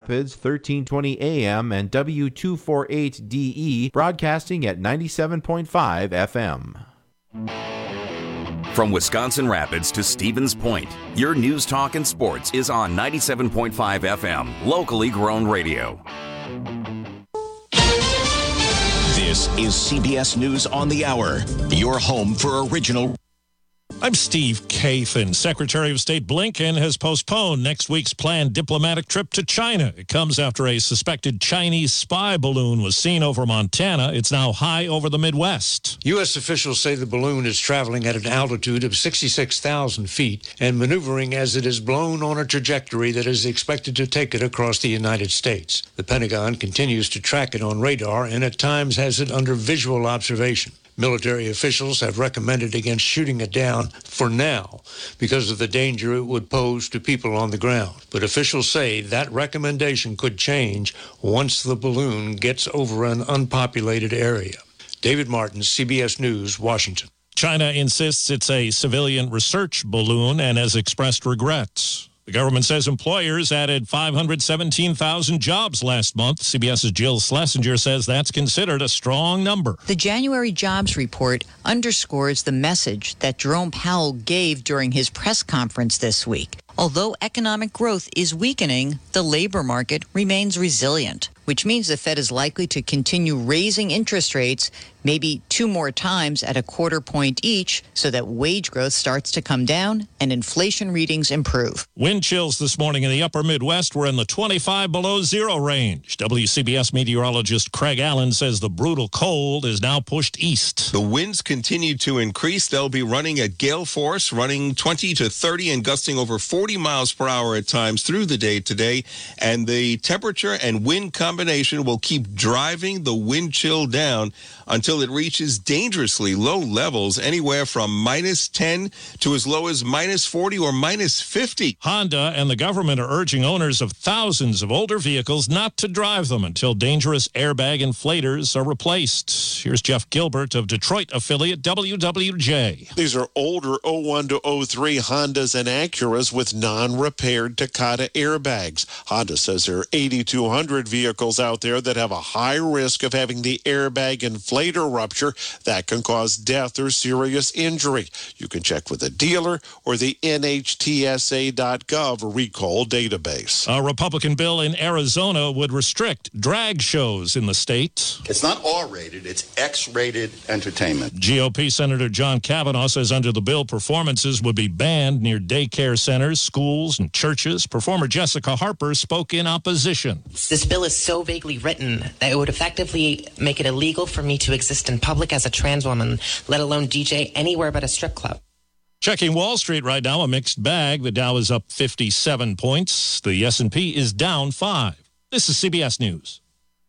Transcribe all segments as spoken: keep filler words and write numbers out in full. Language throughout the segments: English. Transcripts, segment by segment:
Rapids, thirteen twenty A M, and W two forty-eight D E, broadcasting at ninety-seven point five F M. From Wisconsin Rapids to Stevens Point, your news, talk, and sports is on ninety-seven point five F M, locally grown radio. This is C B S News on the Hour, your home for original. I'm Steve Kathan. Secretary of State Blinken has postponed next week's planned diplomatic trip to China. It comes after a suspected Chinese spy balloon was seen over Montana. It's now high over the Midwest. U S officials say the balloon is traveling at an altitude of sixty-six thousand feet and maneuvering as it is blown on a trajectory that is expected to take it across the United States. The Pentagon continues to track it on radar and at times has it under visual observation. Military officials have recommended against shooting it down for now because of the danger it would pose to people on the ground. But officials say that recommendation could change once the balloon gets over an unpopulated area. David Martin, C B S News, Washington. China insists it's a civilian research balloon and has expressed regrets. The government says employers added five hundred seventeen thousand jobs last month. CBS's Jill Schlesinger says that's considered a strong number. The January jobs report underscores the message that Jerome Powell gave during his press conference this week. Although economic growth is weakening, the labor market remains resilient, which means the Fed is likely to continue raising interest rates maybe two more times at a quarter point each so that wage growth starts to come down and inflation readings improve. Wind chills this morning in the upper Midwest were in the twenty-five below zero range. W C B S meteorologist Craig Allen says the brutal cold is now pushed east. The winds continue to increase. They'll be running at gale force, running twenty to thirty and gusting over forty miles per hour at times through the day today. And the temperature and wind combination will keep driving the wind chill down until it reaches dangerously low levels, anywhere from minus ten to as low as minus forty or minus fifty. Honda and the government are urging owners of thousands of older vehicles not to drive them until dangerous airbag inflators are replaced. Here's Jeff Gilbert of Detroit affiliate W W J. These are older oh one to oh three Hondas and Acuras with non-repaired Takata airbags. Honda says there are eighty-two hundred vehicles out there that have a high risk of having the airbag inflator rupture that can cause death or serious injury. You can check with a dealer or the N H T S A dot gov recall database. A Republican bill in Arizona would restrict drag shows in the state. It's not R-rated, it's X-rated entertainment. G O P Senator John Kavanaugh says under the bill, performances would be banned near daycare centers, schools, and churches. Performer Jessica Harper spoke in opposition. This bill is so vaguely written that it would effectively make it illegal for me to exist in public as a trans woman, let alone D J anywhere but a strip club. Checking Wall Street right now, a mixed bag. The Dow is up fifty-seven points. The S and P is down five. This is C B S News.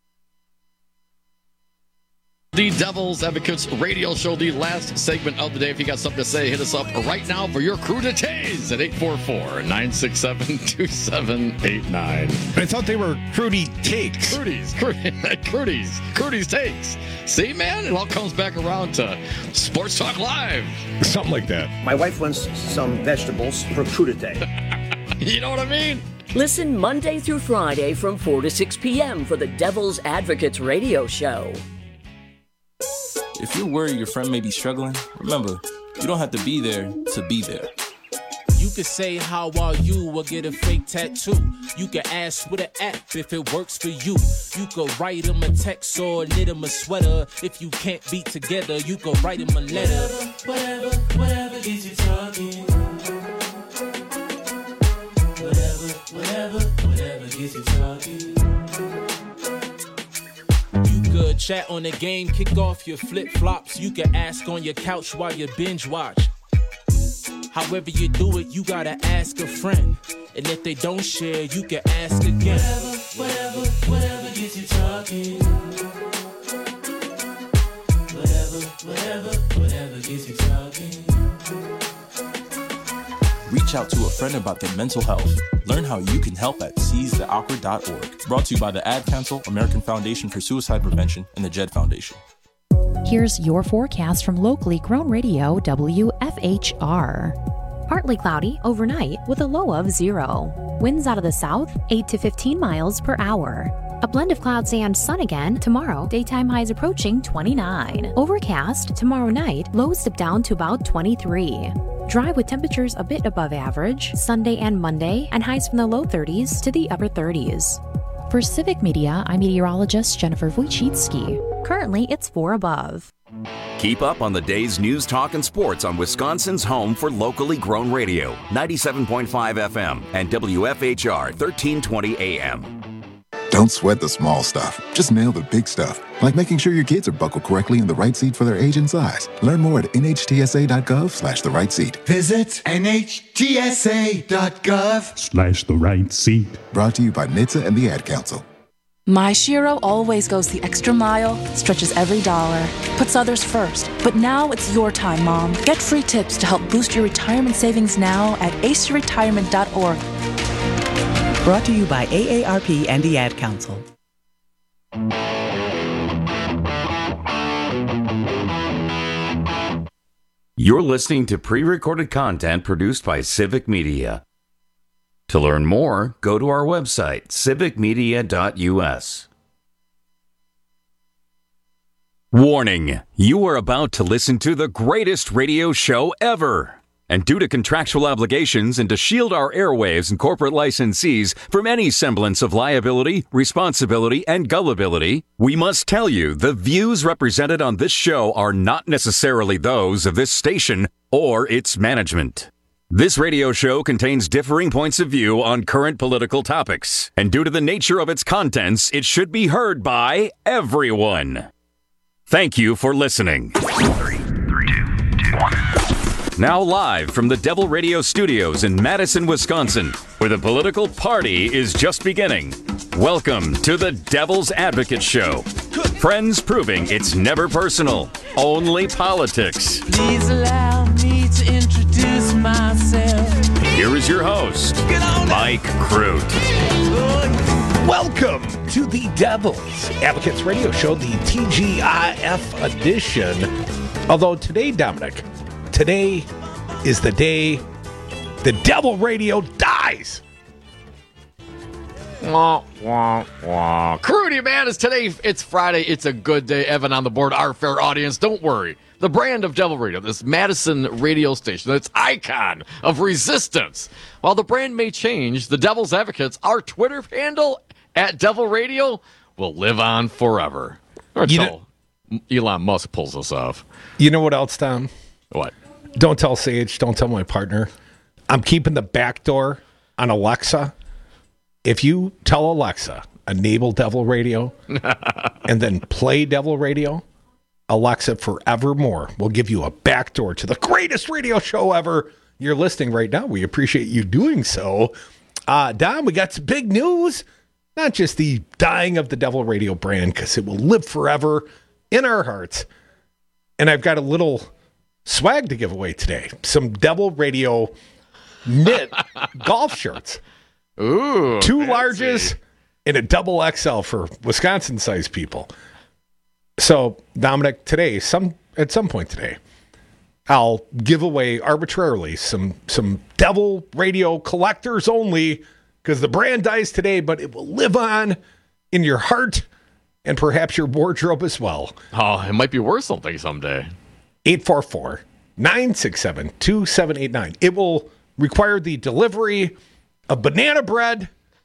The Devil's Advocates radio show, the last segment of the day. If you got something to say, hit us up right now for your cruditays at eight four four, nine six seven, two seven eight nine. I thought they were Crudy Takes. Crudies, Crudies, Crudies Takes. See, man, it all comes back around to Sports Talk Live. Something like that. My wife wants some vegetables for crudité. You know what I mean? Listen Monday through Friday from four to six p.m. for the Devil's Advocates radio show. If you're worried your friend may be struggling, remember, you don't have to be there to be there. You could say, how are you, or get a fake tattoo. You could ask with an app if it works for you. You could write him a text or knit him a sweater. If you can't be together, you could write him a letter. Whatever, whatever, whatever gets you talking. Whatever, whatever, whatever gets you talking. Good chat on the game, kick off your flip-flops. You can ask on your couch while you binge watch. However you do it, you gotta ask a friend. And if they don't share, you can ask again. Whatever, whatever, whatever gets you talking. Whatever, whatever, whatever gets you talking. Reach out to a friend about their mental health. Learn how you can help at seize the awkward dot org. Brought to you by the Ad Council, American Foundation for Suicide Prevention, and the Jed Foundation. Here's your forecast from locally grown radio W F H R. Partly cloudy overnight with a low of zero. Winds out of the south, eight to fifteen miles per hour. A blend of clouds and sun again tomorrow. Daytime highs approaching twenty-nine. Overcast tomorrow night. Lows dip down to about twenty-three. Dry with temperatures a bit above average Sunday and Monday, and highs from the low thirties to the upper thirties. For Civic Media, I'm meteorologist Jennifer Wojcicki. Currently, it's four above. Keep up on the day's news, talk, and sports on Wisconsin's home for locally grown radio, ninety-seven point five F M and W F H R thirteen twenty A M. Don't sweat the small stuff. Just nail the big stuff, like making sure your kids are buckled correctly in the right seat for their age and size. Learn more at N H T S A dot gov slash the right seat. Visit N H T S A dot gov Slash the right seat. Brought to you by N H T S A and the Ad Council. My Shiro always goes the extra mile, stretches every dollar, puts others first. But now it's your time, Mom. Get free tips to help boost your retirement savings now at ace retirement dot org. Brought to you by A A R P and the Ad Council. You're listening to pre-recorded content produced by Civic Media. To learn more, go to our website, civic media dot U S. Warning, you are about to listen to the greatest radio show ever. And due to contractual obligations and to shield our airwaves and corporate licensees from any semblance of liability, responsibility, and gullibility, we must tell you the views represented on this show are not necessarily those of this station or its management. This radio show contains differing points of view on current political topics, and due to the nature of its contents, it should be heard by everyone. Thank you for listening. Three, three, two, two, one. Now live from the Devil Radio Studios in Madison, Wisconsin, where the political party is just beginning. Welcome to the Devil's Advocate Show. Friends proving it's never personal, only politics. Please allow me to introduce myself. Here is your host, Mike Crute. Welcome to the Devil's Advocates Radio Show, the T G I F edition. Although today, Dominic, today is the day the Devil Radio dies. Wah, wah, wah. Crudy, man, it's today. It's Friday. It's a good day. Evan on the board, our fair audience. Don't worry. The brand of Devil Radio, this Madison radio station, this icon of resistance. While the brand may change, the Devil's Advocates, our Twitter handle at Devil Radio, will live on forever. Until you know, Elon Musk pulls us off. You know what else, Tom? What? Don't tell Sage. Don't tell my partner. I'm keeping the back door on Alexa. If you tell Alexa, enable Devil Radio, and then play Devil Radio, Alexa forevermore will give you a backdoor to the greatest radio show ever. You're listening right now. We appreciate you doing so. Uh, Dom, we got some big news. Not just the dying of the Devil Radio brand, because it will live forever in our hearts. And I've got a little swag to give away today. Some Devil Radio knit golf shirts. Ooh, Two fancy. larges and a double X L for Wisconsin-sized people. So, Dominic, today, some at some point today, I'll give away arbitrarily some some Devil Radio collectors only, because the brand dies today, but it will live on in your heart and perhaps your wardrobe as well. Oh, it might be worth something someday. eight four four, nine six seven, two seven eight nine. It will require the delivery of banana bread,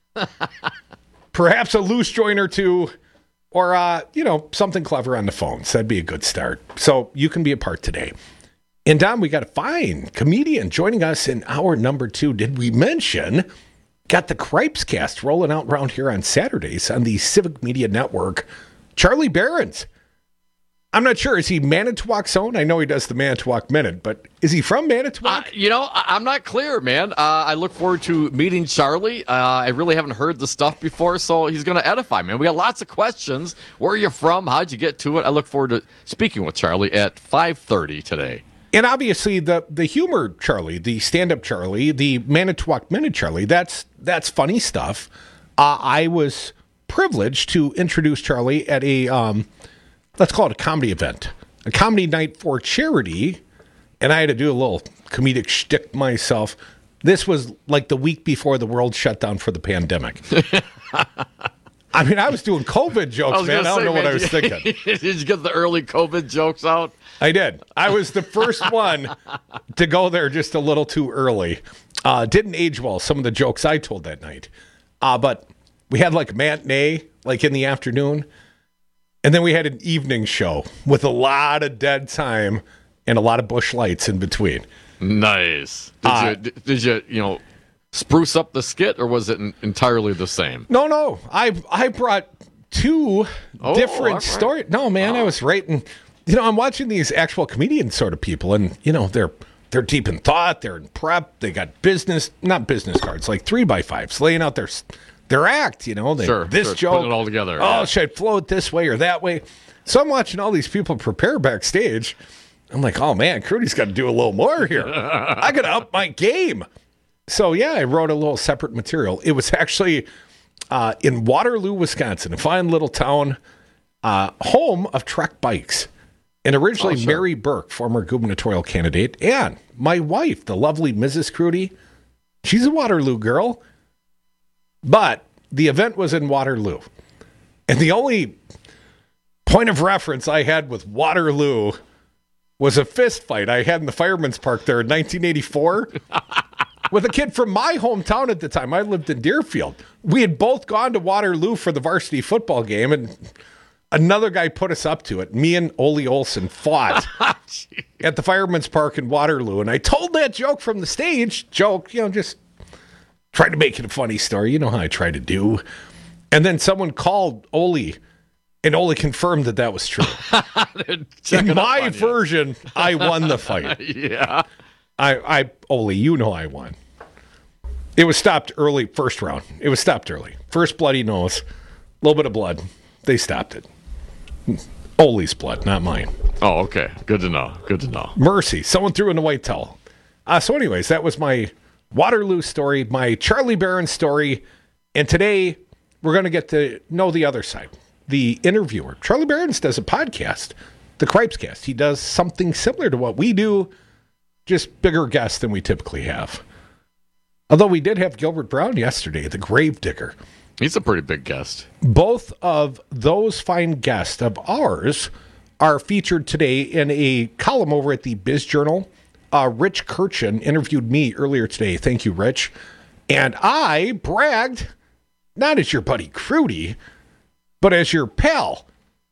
perhaps a loose joint or two, or, uh, you know, something clever on the phone. So that'd be a good start. So you can be a part today. And, Dom, we got a fine comedian joining us in hour number two. Did we mention, got the Cripes Cast rolling out around here on Saturdays on the Civic Media Network. Charlie Behrens. I'm not sure. Is he Manitowoc's own? I know he does the Manitowoc Minute, but is he from Manitowoc? Uh, you know, I- I'm not clear, man. Uh, I look forward to meeting Charlie. Uh, I really haven't heard the stuff before, so he's going to edify me. We got lots of questions. Where are you from? How'd you get to it? I look forward to speaking with Charlie at five thirty today. And obviously the the humor Charlie, the stand-up Charlie, the Manitowoc Minute Charlie, that's that's funny stuff. Uh, I was privileged to introduce Charlie at a, um, let's call it a comedy event, a comedy night for charity, and I had to do a little comedic shtick myself. This was like the week before the world shut down for the pandemic. I mean, I was doing COVID jokes, I man. I don't say, know man, what I was thinking. Did you get the early COVID jokes out? I did. I was the first one to go there just a little too early. Uh, didn't age well, some of the jokes I told that night. Uh, but we had like matinee, like in the afternoon. And then we had an evening show with a lot of dead time and a lot of bush lights in between. Nice. Did, uh, you, did, did you, you know, spruce up the skit, or was it entirely the same? No, no. I I brought two oh, different right. stories. No, man, oh. I was writing. You know, I'm watching these actual comedian sort of people, and, you know, they're they're deep in thought. They're in prep. They got business, not business cards, like three by fives, laying out their their act, you know. They, sure, this sure. joke. Putting it all together. Oh, yeah. should I flow it this way or that way? So I'm watching all these people prepare backstage. I'm like, oh, man, Crudy's got to do a little more here. I got to up my game. So, yeah, I wrote a little separate material. It was actually uh, in Waterloo, Wisconsin, a fine little town, uh, home of Trek Bikes. And originally, oh, sure. Mary Burke, former gubernatorial candidate, and my wife, the lovely Missus Crudy, she's a Waterloo girl. But the event was in Waterloo. And the only point of reference I had with Waterloo was a fist fight I had in the Fireman's Park there in nineteen eighty-four with a kid from my hometown at the time. I lived in Deerfield. We had both gone to Waterloo for the varsity football game, and another guy put us up to it. Me and Ole Olson fought at the Fireman's Park in Waterloo, and I told that joke from the stage. Joke, you know, just tried to make it a funny story. You know how I try to do. And then someone called Ole, and Ole confirmed that that was true. In my version, I won the fight. yeah. I, I, Ole, you know I won. It was stopped early, first round. It was stopped early. First bloody nose, a little bit of blood. They stopped it. Ole's blood, not mine. Oh, okay. Good to know. Good to know. Mercy. Someone threw in a white towel. Uh, so anyways, that was my Waterloo story, my Charlie Barron story. And today, we're going to get to know the other side. The interviewer. Charlie Barron does a podcast, the Cripescast. He does something similar to what we do, just bigger guests than we typically have. Although we did have Gilbert Brown yesterday, the Gravedigger. He's a pretty big guest. Both of those fine guests of ours are featured today in a column over at the Biz Journal. Uh, Rich Kirchen interviewed me earlier today. Thank you, Rich. And I bragged, not as your buddy Crudy, but as your pal,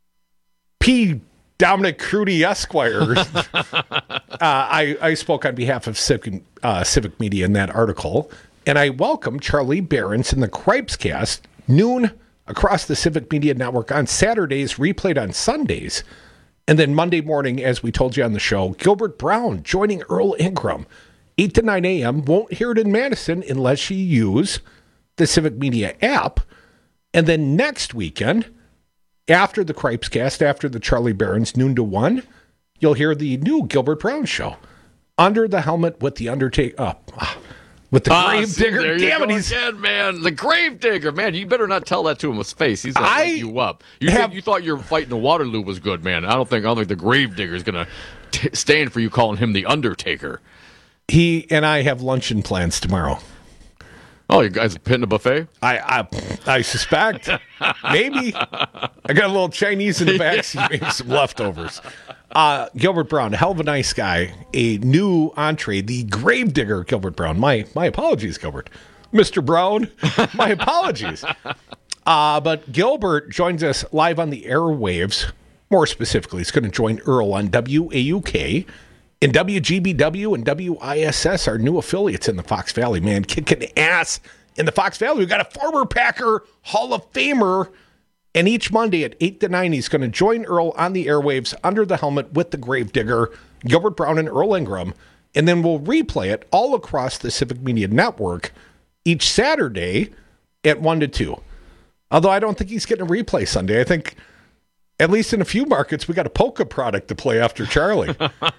P. Dominic Crudy Esquire. uh, I, I spoke on behalf of Civic, uh, Civic Media in that article, and I welcome Charlie Barron in the Cripescast, noon across the Civic Media Network on Saturdays, replayed on Sundays. And then Monday morning, as we told you on the show, Gilbert Brown joining Earl Ingram, eight to nine a.m. Won't hear it in Madison unless you use the Civic Media app. And then next weekend, after the Cripescast, after the Charlie Barron's noon to one, you'll hear the new Gilbert Brown show. Under the Helmet with the Undertaker. Up. Oh, with the ah, Gravedigger. There Damn you it, go he's again, man. The Gravedigger, man. You better not tell that to him with face. He's gonna I light you up. You have, think, you thought your fight in Waterloo was good, man. I don't think I don't think the Gravedigger is gonna t- stand for you calling him the Undertaker. He and I have luncheon plans tomorrow. Oh, you guys hitting a buffet? I I, I suspect. Maybe. I got a little Chinese in the back, yeah. Maybe some leftovers. Uh, Gilbert Brown, a hell of a nice guy. A new entree, the Gravedigger Gilbert Brown. My my apologies, Gilbert. Mister Brown, my apologies. Uh, but Gilbert joins us live on the airwaves. More specifically, he's going to join Earl on W A U K. And W G B W and W I S S are new affiliates in the Fox Valley, man. Kicking ass in the Fox Valley. We've got a former Packer Hall of Famer. And each Monday at eight to nine, he's going to join Earl on the airwaves under the helmet with the Gravedigger, Gilbert Brown and Earl Ingram. And then we'll replay it all across the Civic Media Network each Saturday at one to two. Although I don't think he's getting a replay Sunday. I think, at least in a few markets, we got a polka product to play after Charlie.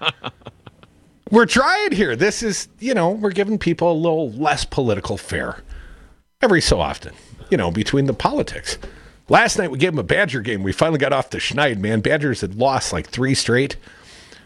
We're trying here. This is, you know, we're giving people a little less political fare every so often, you know, between the politics. Last night we gave them a Badger game. We finally got off the schneid, man. Badgers had lost like three straight.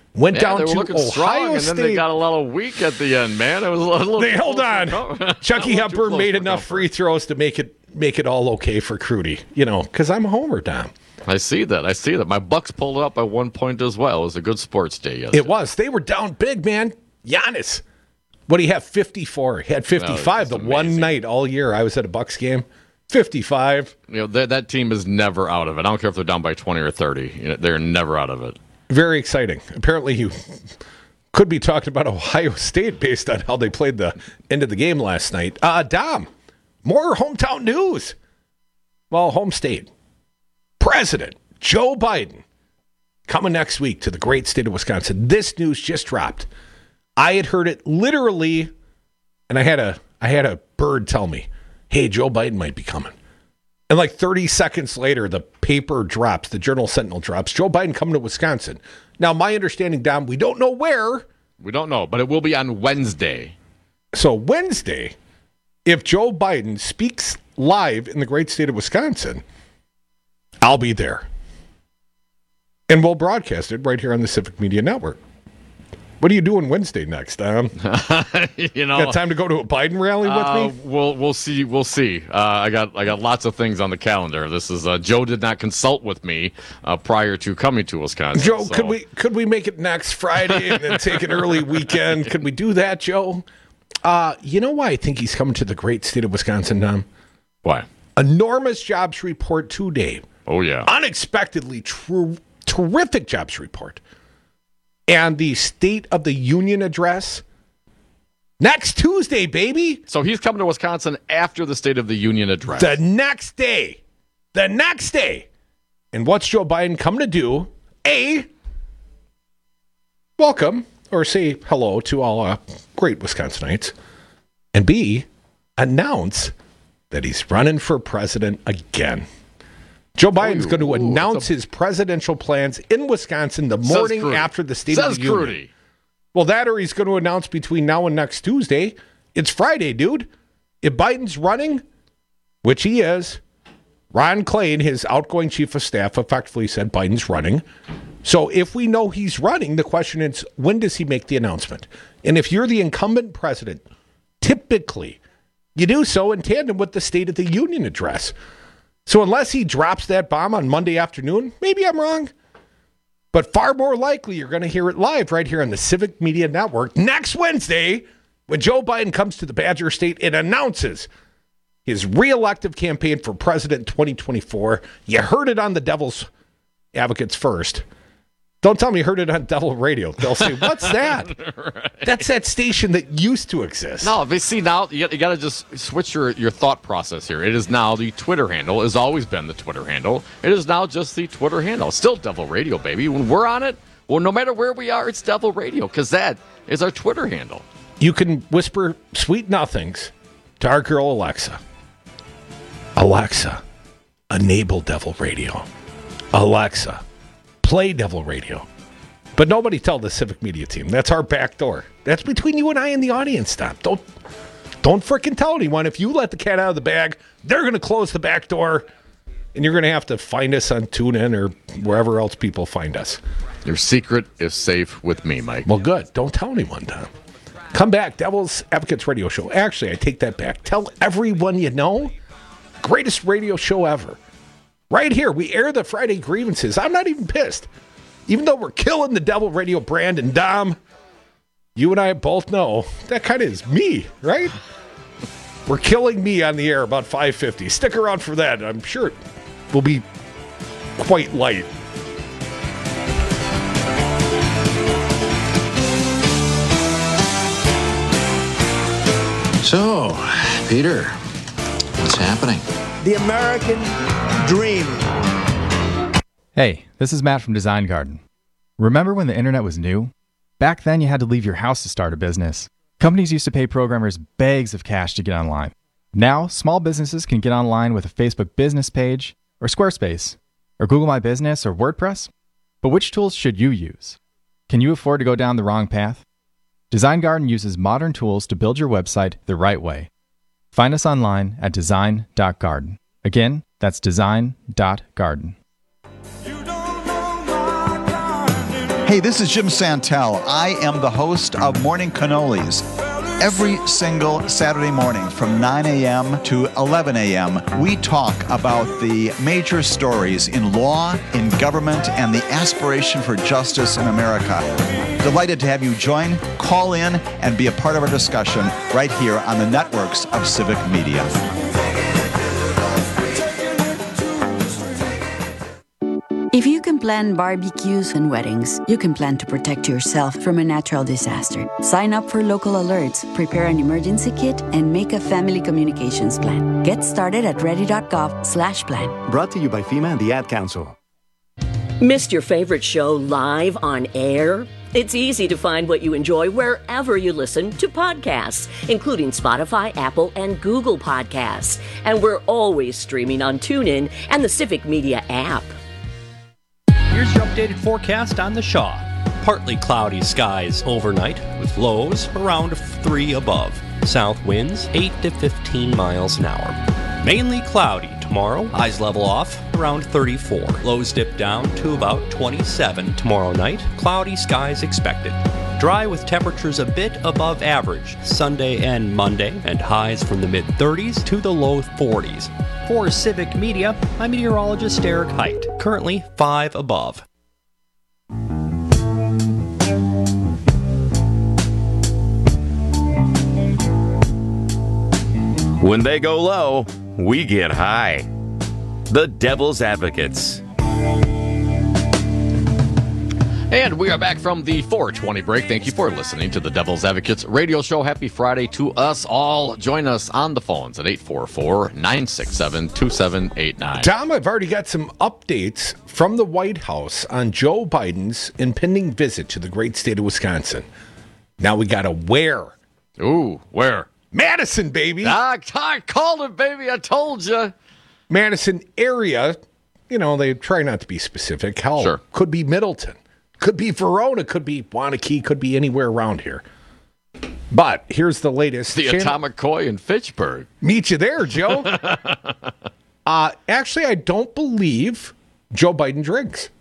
Went yeah, down they were to looking Ohio strong, and State. then they got a little weak at the end, man. It was a little. They held on. Chucky Hepburn made enough comfort. free throws to make it make it all okay for Crudy. You know, because I'm a homer, Dom. I see that. I see that. My Bucks pulled up at one point as well. It was a good sports day yesterday. It was. They were down big, man. Giannis. What do you have? fifty-four. He had fifty-five the amazing. one night all year I was at a Bucks game. fifty-five. You know, that, that team is never out of it. I don't care if they're down by twenty or thirty. You know, they're never out of it. Very exciting. Apparently, you could be talking about Ohio State based on how they played the end of the game last night. Uh, Dom, more hometown news. Well, home state. President Joe Biden coming next week to the great state of Wisconsin. This news just dropped. I had heard it literally, and I had a I had a bird tell me, hey, Joe Biden might be coming. And like thirty seconds later, the paper drops, the Journal Sentinel drops, Joe Biden coming to Wisconsin. Now, my understanding, Dom, we don't know where. We don't know, but it will be on Wednesday. So Wednesday, if Joe Biden speaks live in the great state of Wisconsin, I'll be there. And we'll broadcast it right here on the Civic Media Network. What are you doing Wednesday next, Dom? you know, got time to go to a Biden rally with uh, me? We'll we'll see. We'll see. Uh, I got I got lots of things on the calendar. This is uh, Joe did not consult with me uh, prior to coming to Wisconsin. Joe, so. could we could we make it next Friday and then take an early weekend? Could we do that, Joe? Uh, you know why I think he's coming to the great state of Wisconsin, Dom? Why? Enormous jobs report today. Oh yeah. Unexpectedly true, terrific jobs report. And the State of the Union address next Tuesday, baby. So he's coming to Wisconsin after the State of the Union address. The next day. The next day. And what's Joe Biden coming to do? A, welcome or say hello to all uh, great Wisconsinites. And B, announce that he's running for president again. Joe Biden's going to ooh, announce a, his presidential plans in Wisconsin the morning after the State says of the Union. Crudy. Well, that or he's going to announce between now and next Tuesday. It's Friday, dude. If Biden's running, which he is, Ron Klain, his outgoing chief of staff, effectively said Biden's running. So if we know he's running, the question is, when does he make the announcement? And if you're the incumbent president, typically you do so in tandem with the State of the Union address. So unless he drops that bomb on Monday afternoon, maybe I'm wrong. But far more likely, you're going to hear it live right here on the Civic Media Network next Wednesday when Joe Biden comes to the Badger State and announces his re-elective campaign for president in twenty twenty-four. You heard it on the Devil's Advocates first. Don't tell me you heard it on Devil Radio. They'll say, what's that? Right. That's that station that used to exist. No, but see, now you got, you got to just switch your, your thought process here. It is now the Twitter handle. It has always been the Twitter handle. It is now just the Twitter handle. Still Devil Radio, baby. When we're on it, well, no matter where we are, it's Devil Radio because that is our Twitter handle. You can whisper sweet nothings to our girl Alexa. Alexa, enable Devil Radio. Alexa, play Devil Radio. But nobody tell the Civic Media team. That's our back door. That's between you and I and the audience, stop. Don't don't freaking tell anyone. If you let the cat out of the bag, they're going to close the back door, and you're going to have to find us on TuneIn or wherever else people find us. Your secret is safe with me, Mike. Well, good. Don't tell anyone, Tom. Come back, Devil's Advocates Radio Show. Actually, I take that back. Tell everyone you know. Greatest radio show ever. Right here, we air the Friday grievances. I'm not even pissed. Even though we're killing the Devil Radio brand, and Dom, you and I both know that kind of is me, right? We're killing me on the air about five fifty. Stick around for that. I'm sure it will be quite light. So, Peter, what's happening? The American dream. Hey, this is Matt from Design Garden. Remember when the internet was new? Back then, you had to leave your house to start a business. Companies used to pay programmers bags of cash to get online. Now, small businesses can get online with a Facebook business page, or Squarespace, or Google My Business, or WordPress. But which tools should you use? Can you afford to go down the wrong path? Design Garden uses modern tools to build your website the right way. Find us online at design dot garden. Again, that's design dot garden. Hey, this is Jim Santel. I am the host of Morning Cannolis. Every single Saturday morning from nine a.m. to eleven a.m., we talk about the major stories in law, in government, and the aspiration for justice in America. Delighted to have you join, call in, and be a part of our discussion right here on the networks of Civic Media. If you can plan barbecues and weddings, you can plan to protect yourself from a natural disaster. Sign up for local alerts, prepare an emergency kit, and make a family communications plan. Get started at ready.gov slash plan. Brought to you by FEMA and the Ad Council. Missed your favorite show live on air? It's easy to find what you enjoy wherever you listen to podcasts, including Spotify, Apple, and Google Podcasts. And we're always streaming on TuneIn and the Civic Media app. Here's your updated forecast on the Shaw. Partly cloudy skies overnight with lows around three above. South winds eight to fifteen miles an hour. Mainly cloudy tomorrow. Highs level off around thirty-four. Lows dip down to about twenty-seven tomorrow night. Cloudy skies expected. Dry with temperatures a bit above average Sunday and Monday, and highs from the mid-thirties to the low forties. For Civic Media, I'm meteorologist Eric Height, currently five above. When they go low, we get high. The Devil's Advocates. And we are back from the four twenty break. Thank you for listening to the Devil's Advocates radio show. Happy Friday to us all. Join us on the phones at eight four four, nine six seven, two seven eight nine. Tom, I've already got some updates from the White House on Joe Biden's impending visit to the great state of Wisconsin. Now we got a where. Ooh, where? Madison, baby. I, I called it, baby. I told you. Madison area. You know, they try not to be specific. Hell, sure. Could be Middleton. Could be Verona, could be Wanakee, could be anywhere around here. But here's the latest. The Shannon, Atomic Koi in Fitchburg. Meet you there, Joe. uh, actually, I don't believe Joe Biden drinks.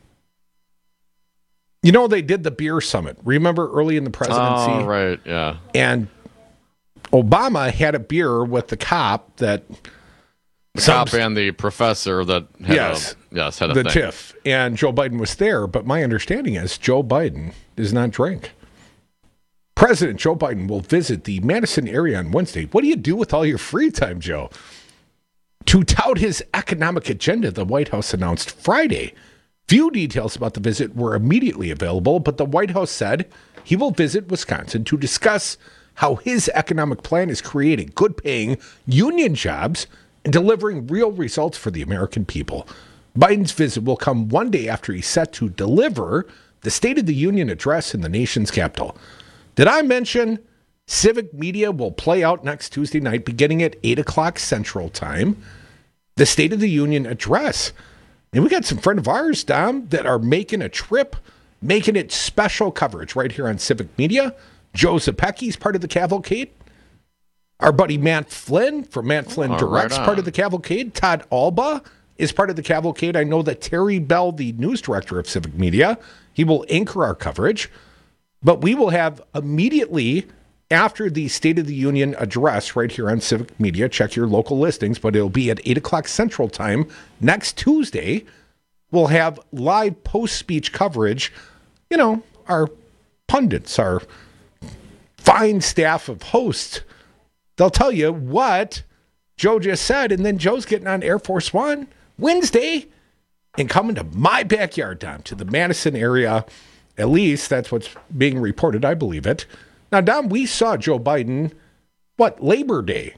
You know, they did the beer summit. Remember early in the presidency? Oh, right, yeah. And Obama had a beer with the cop that... The cop and the professor that had yes, a, yes, had a the thing. tiff. And Joe Biden was there, but my understanding is Joe Biden does not drink. President Joe Biden will visit the Madison area on Wednesday. What do you do with all your free time, Joe? To tout his economic agenda, the White House announced Friday. Few details about the visit were immediately available, but the White House said he will visit Wisconsin to discuss how his economic plan is creating good-paying union jobs and delivering real results for the American people. Biden's visit will come one day after he's set to deliver the State of the Union address in the nation's capital. Did I mention Civic Media will play out next Tuesday night beginning at eight o'clock Central Time? The State of the Union address. And we got some friend of ours, Dom, that are making a trip, making it special coverage right here on Civic Media. Joe Zepecki's part of the cavalcade. Our buddy Matt Flynn from Matt Flynn Oh, Direct's right on. part of the cavalcade. Todd Alba is part of the cavalcade. I know that Terry Bell, the news director of Civic Media, he will anchor our coverage. But we will have immediately after the State of the Union address right here on Civic Media, check your local listings, but it'll be at eight o'clock Central Time next Tuesday. We'll have live post-speech coverage. You know, our pundits, our fine staff of hosts, they'll tell you what Joe just said, and then Joe's getting on Air Force One Wednesday and coming to my backyard, Dom, to the Madison area. At least that's what's being reported. I believe it. Now, Dom, we saw Joe Biden, what, Labor Day?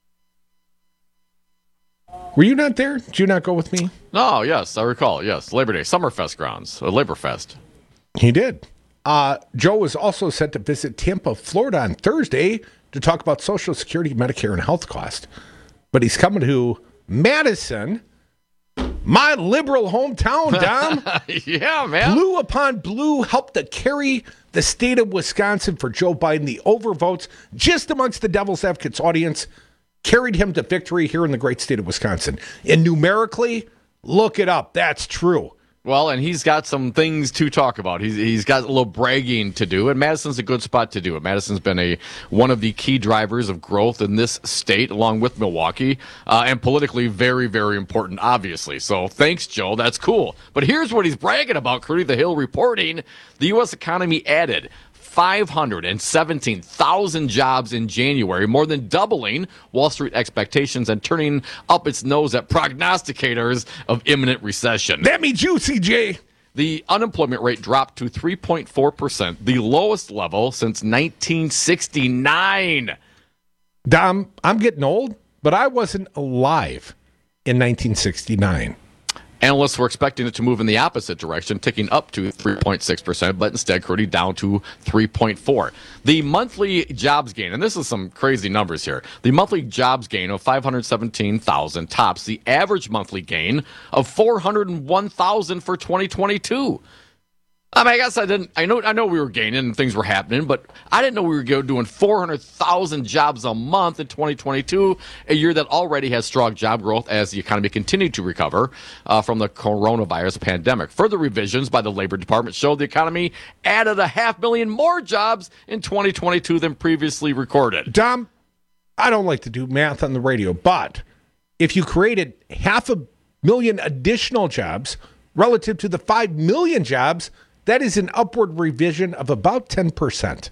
Were you not there? Did you not go with me? Oh, yes, I recall. Yes, Labor Day, Summerfest grounds, uh, Labor Fest. He did. Uh, Joe was also set to visit Tampa, Florida on Thursday to talk about Social Security, Medicare, and health cost. But he's coming to Madison, my liberal hometown, Dom. Yeah, man. Blue upon blue helped to carry the state of Wisconsin for Joe Biden. The overvotes just amongst the Devil's Advocates audience carried him to victory here in the great state of Wisconsin. And numerically, look it up. That's true. Well, and he's got some things to talk about. He's he's got a little bragging to do, and Madison's a good spot to do it. Madison's been a one of the key drivers of growth in this state, along with Milwaukee, uh, and politically very, very important, obviously. So thanks, Joe. That's cool. But here's what he's bragging about, Crudy the Hill reporting. The U S economy added five hundred seventeen thousand jobs in January, more than doubling Wall Street expectations and turning up its nose at prognosticators of imminent recession. That means you, C J. The unemployment rate dropped to three point four percent, the lowest level since nineteen sixty-nine. Dom, I'm getting old, but I wasn't alive in nineteen sixty-nine. Analysts were expecting it to move in the opposite direction, ticking up to three point six percent, but instead, Crudy, down to three point four. The monthly jobs gain, and this is some crazy numbers here, the monthly jobs gain of five hundred seventeen thousand tops the average monthly gain of four hundred one thousand for twenty twenty-two. I mean, I guess I didn't, I know I know we were gaining and things were happening, but I didn't know we were doing four hundred thousand jobs a month in twenty twenty-two, a year that already has strong job growth as the economy continued to recover uh, from the coronavirus pandemic. Further revisions by the Labor Department showed the economy added a half million more jobs in twenty twenty-two than previously recorded. Dom, I don't like to do math on the radio, but if you created half a million additional jobs relative to the five million jobs, that is an upward revision of about ten percent.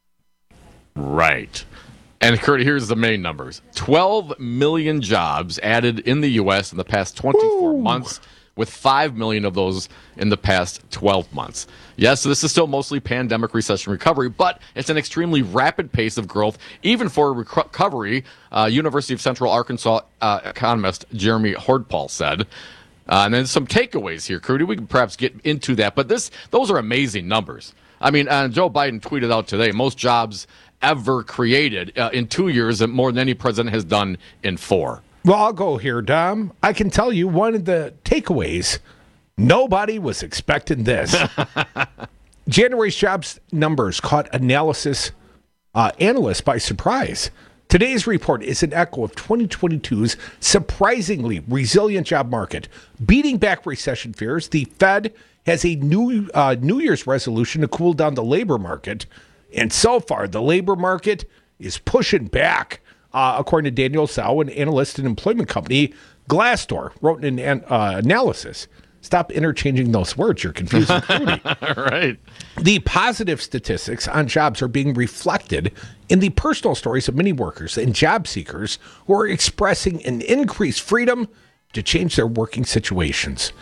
Right. And, Kurt, here's the main numbers. twelve million jobs added in the U S in the past twenty-four Ooh. months, with five million of those in the past twelve months. Yes, so this is still mostly pandemic recession recovery, but it's an extremely rapid pace of growth, even for recovery, uh, University of Central Arkansas uh, economist Jeremy Hordpal said. Uh, and then some takeaways here, Crudy. We can perhaps get into that, but this those are amazing numbers. I mean, uh, Joe Biden tweeted out today, most jobs ever created uh, in two years, more than any president has done in four. Well, I'll go here, Dom. I can tell you one of the takeaways. Nobody was expecting this. January's jobs numbers caught analysis uh, analysts by surprise. Today's report is an echo of twenty twenty-two's surprisingly resilient job market. Beating back recession fears, the Fed has a new uh, New Year's resolution to cool down the labor market. And so far, the labor market is pushing back. Uh, according to Daniel Zhao, an analyst and employment company, Glassdoor, wrote an uh, analysis. Stop interchanging those words. You're confusing Crudy. Right. The positive statistics on jobs are being reflected in the personal stories of many workers and job seekers who are expressing an increased freedom to change their working situations.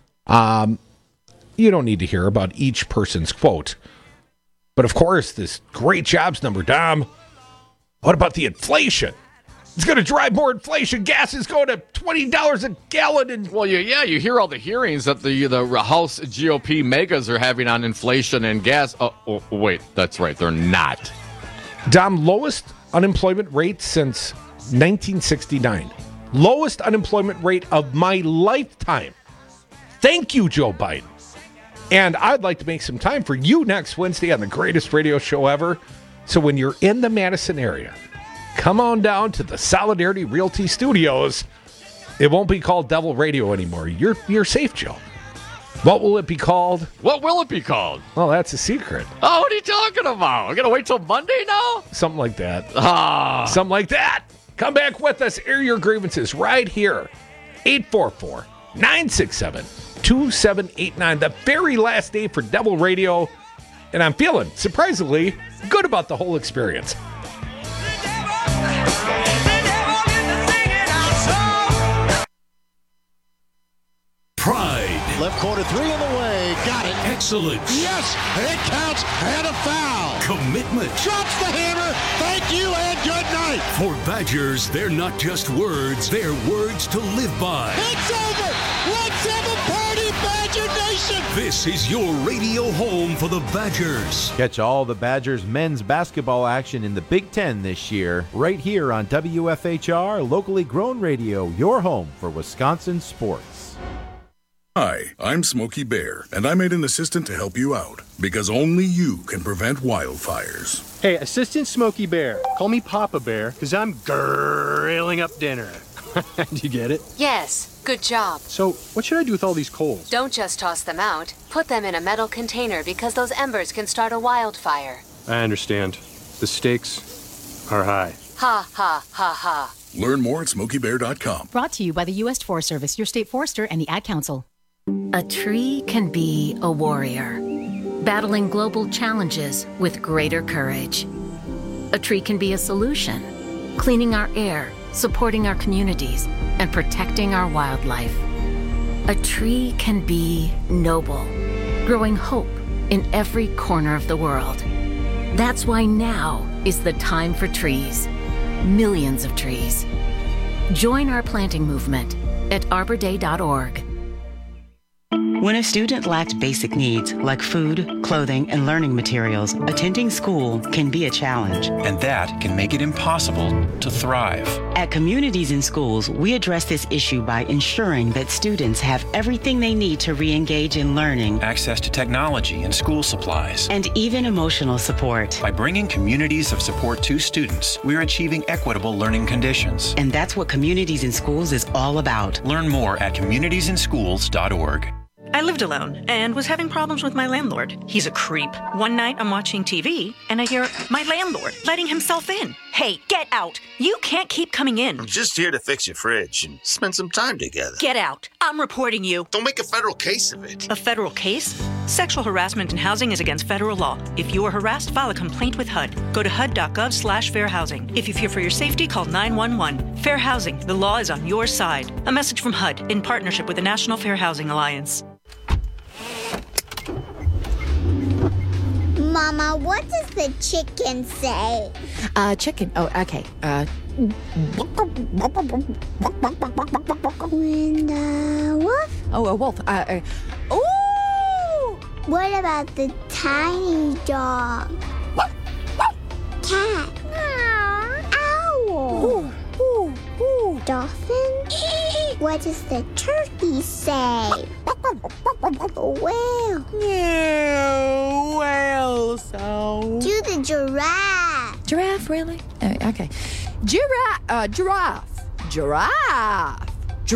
Um, you don't need to hear about each person's quote. But of course, this great jobs number, Dom. What about the inflation? It's going to drive more inflation. Gas is going to twenty dollars a gallon. And well, you, yeah, you hear all the hearings that the the House G O P megas are having on inflation and gas. Oh, oh wait, that's right. They're not. Dom, lowest unemployment rate since nineteen sixty-nine. Lowest unemployment rate of my lifetime. Thank you, Joe Biden. And I'd like to make some time for you next Wednesday on the greatest radio show ever. So when you're in the Madison area, come on down to the Solidarity Realty Studios. It won't be called Devil Radio anymore. You're you're safe, Joe. What will it be called? What will it be called? Well, that's a secret. Oh, what are you talking about? We're going to wait till Monday now? Something like that. Ah. Something like that. Come back with us. Air your grievances right here. eight four four, nine six seven, two seven eight nine. The very last day for Devil Radio. And I'm feeling, surprisingly, good about the whole experience. Pride. Left corner three in the way. Got it. Excellence. Yes, it counts. And a foul. Commitment. Drops the hammer. Thank you and good night. For Badgers, they're not just words. They're words to live by. It's over. Let's have a party, Badger Nation. This is your radio home for the Badgers. Catch all the Badgers men's basketball action in the Big Ten this year, right here on W F H R, locally grown radio, your home for Wisconsin sports. Hi, I'm Smokey Bear, and I made an assistant to help you out, because only you can prevent wildfires. Hey, Assistant Smokey Bear, call me Papa Bear, because I'm grilling up dinner. Did you get it? Yes, good job. So, what should I do with all these coals? Don't just toss them out. Put them in a metal container because those embers can start a wildfire. I understand. The stakes are high. Ha, ha, ha, ha. Learn more at smokey bear dot com. Brought to you by the U S Forest Service, your state forester, and the Ad Council. A tree can be a warrior, battling global challenges with greater courage. A tree can be a solution, cleaning our air, supporting our communities, and protecting our wildlife. A tree can be noble, growing hope in every corner of the world. That's why now is the time for trees. Millions of trees. Join our planting movement at arbor day dot org. When a student lacks basic needs like food, clothing, and learning materials, attending school can be a challenge. And that can make it impossible to thrive. At Communities in Schools, we address this issue by ensuring that students have everything they need to re-engage in learning, access to technology and school supplies, and even emotional support. By bringing communities of support to students, we're achieving equitable learning conditions. And that's what Communities in Schools is all about. Learn more at communities in schools dot org. I lived alone and was having problems with my landlord. He's a creep. One night I'm watching T V and I hear my landlord letting himself in. Hey, get out. You can't keep coming in. I'm just here to fix your fridge and spend some time together. Get out. I'm reporting you. Don't make a federal case of it. A federal case? Sexual harassment in housing is against federal law. If you are harassed, file a complaint with H U D. Go to H U D dot gov slash fair housing. If you fear for your safety, call nine one one. Fair Housing. The law is on your side. A message from H U D in partnership with the National Fair Housing Alliance. Mama, what does the chicken say? Uh, chicken. Oh, okay. Uh. And uh, wolf? Oh, a wolf. Uh. uh ooh! What about the tiny dog? Cat? Owl? Ooh, ooh, ooh. Dolphin? What does the turkey say? Whale? Yeah, whale sound. Do the giraffe. Giraffe, really? Uh, okay. Giraffe. Uh, giraffe. Giraffe.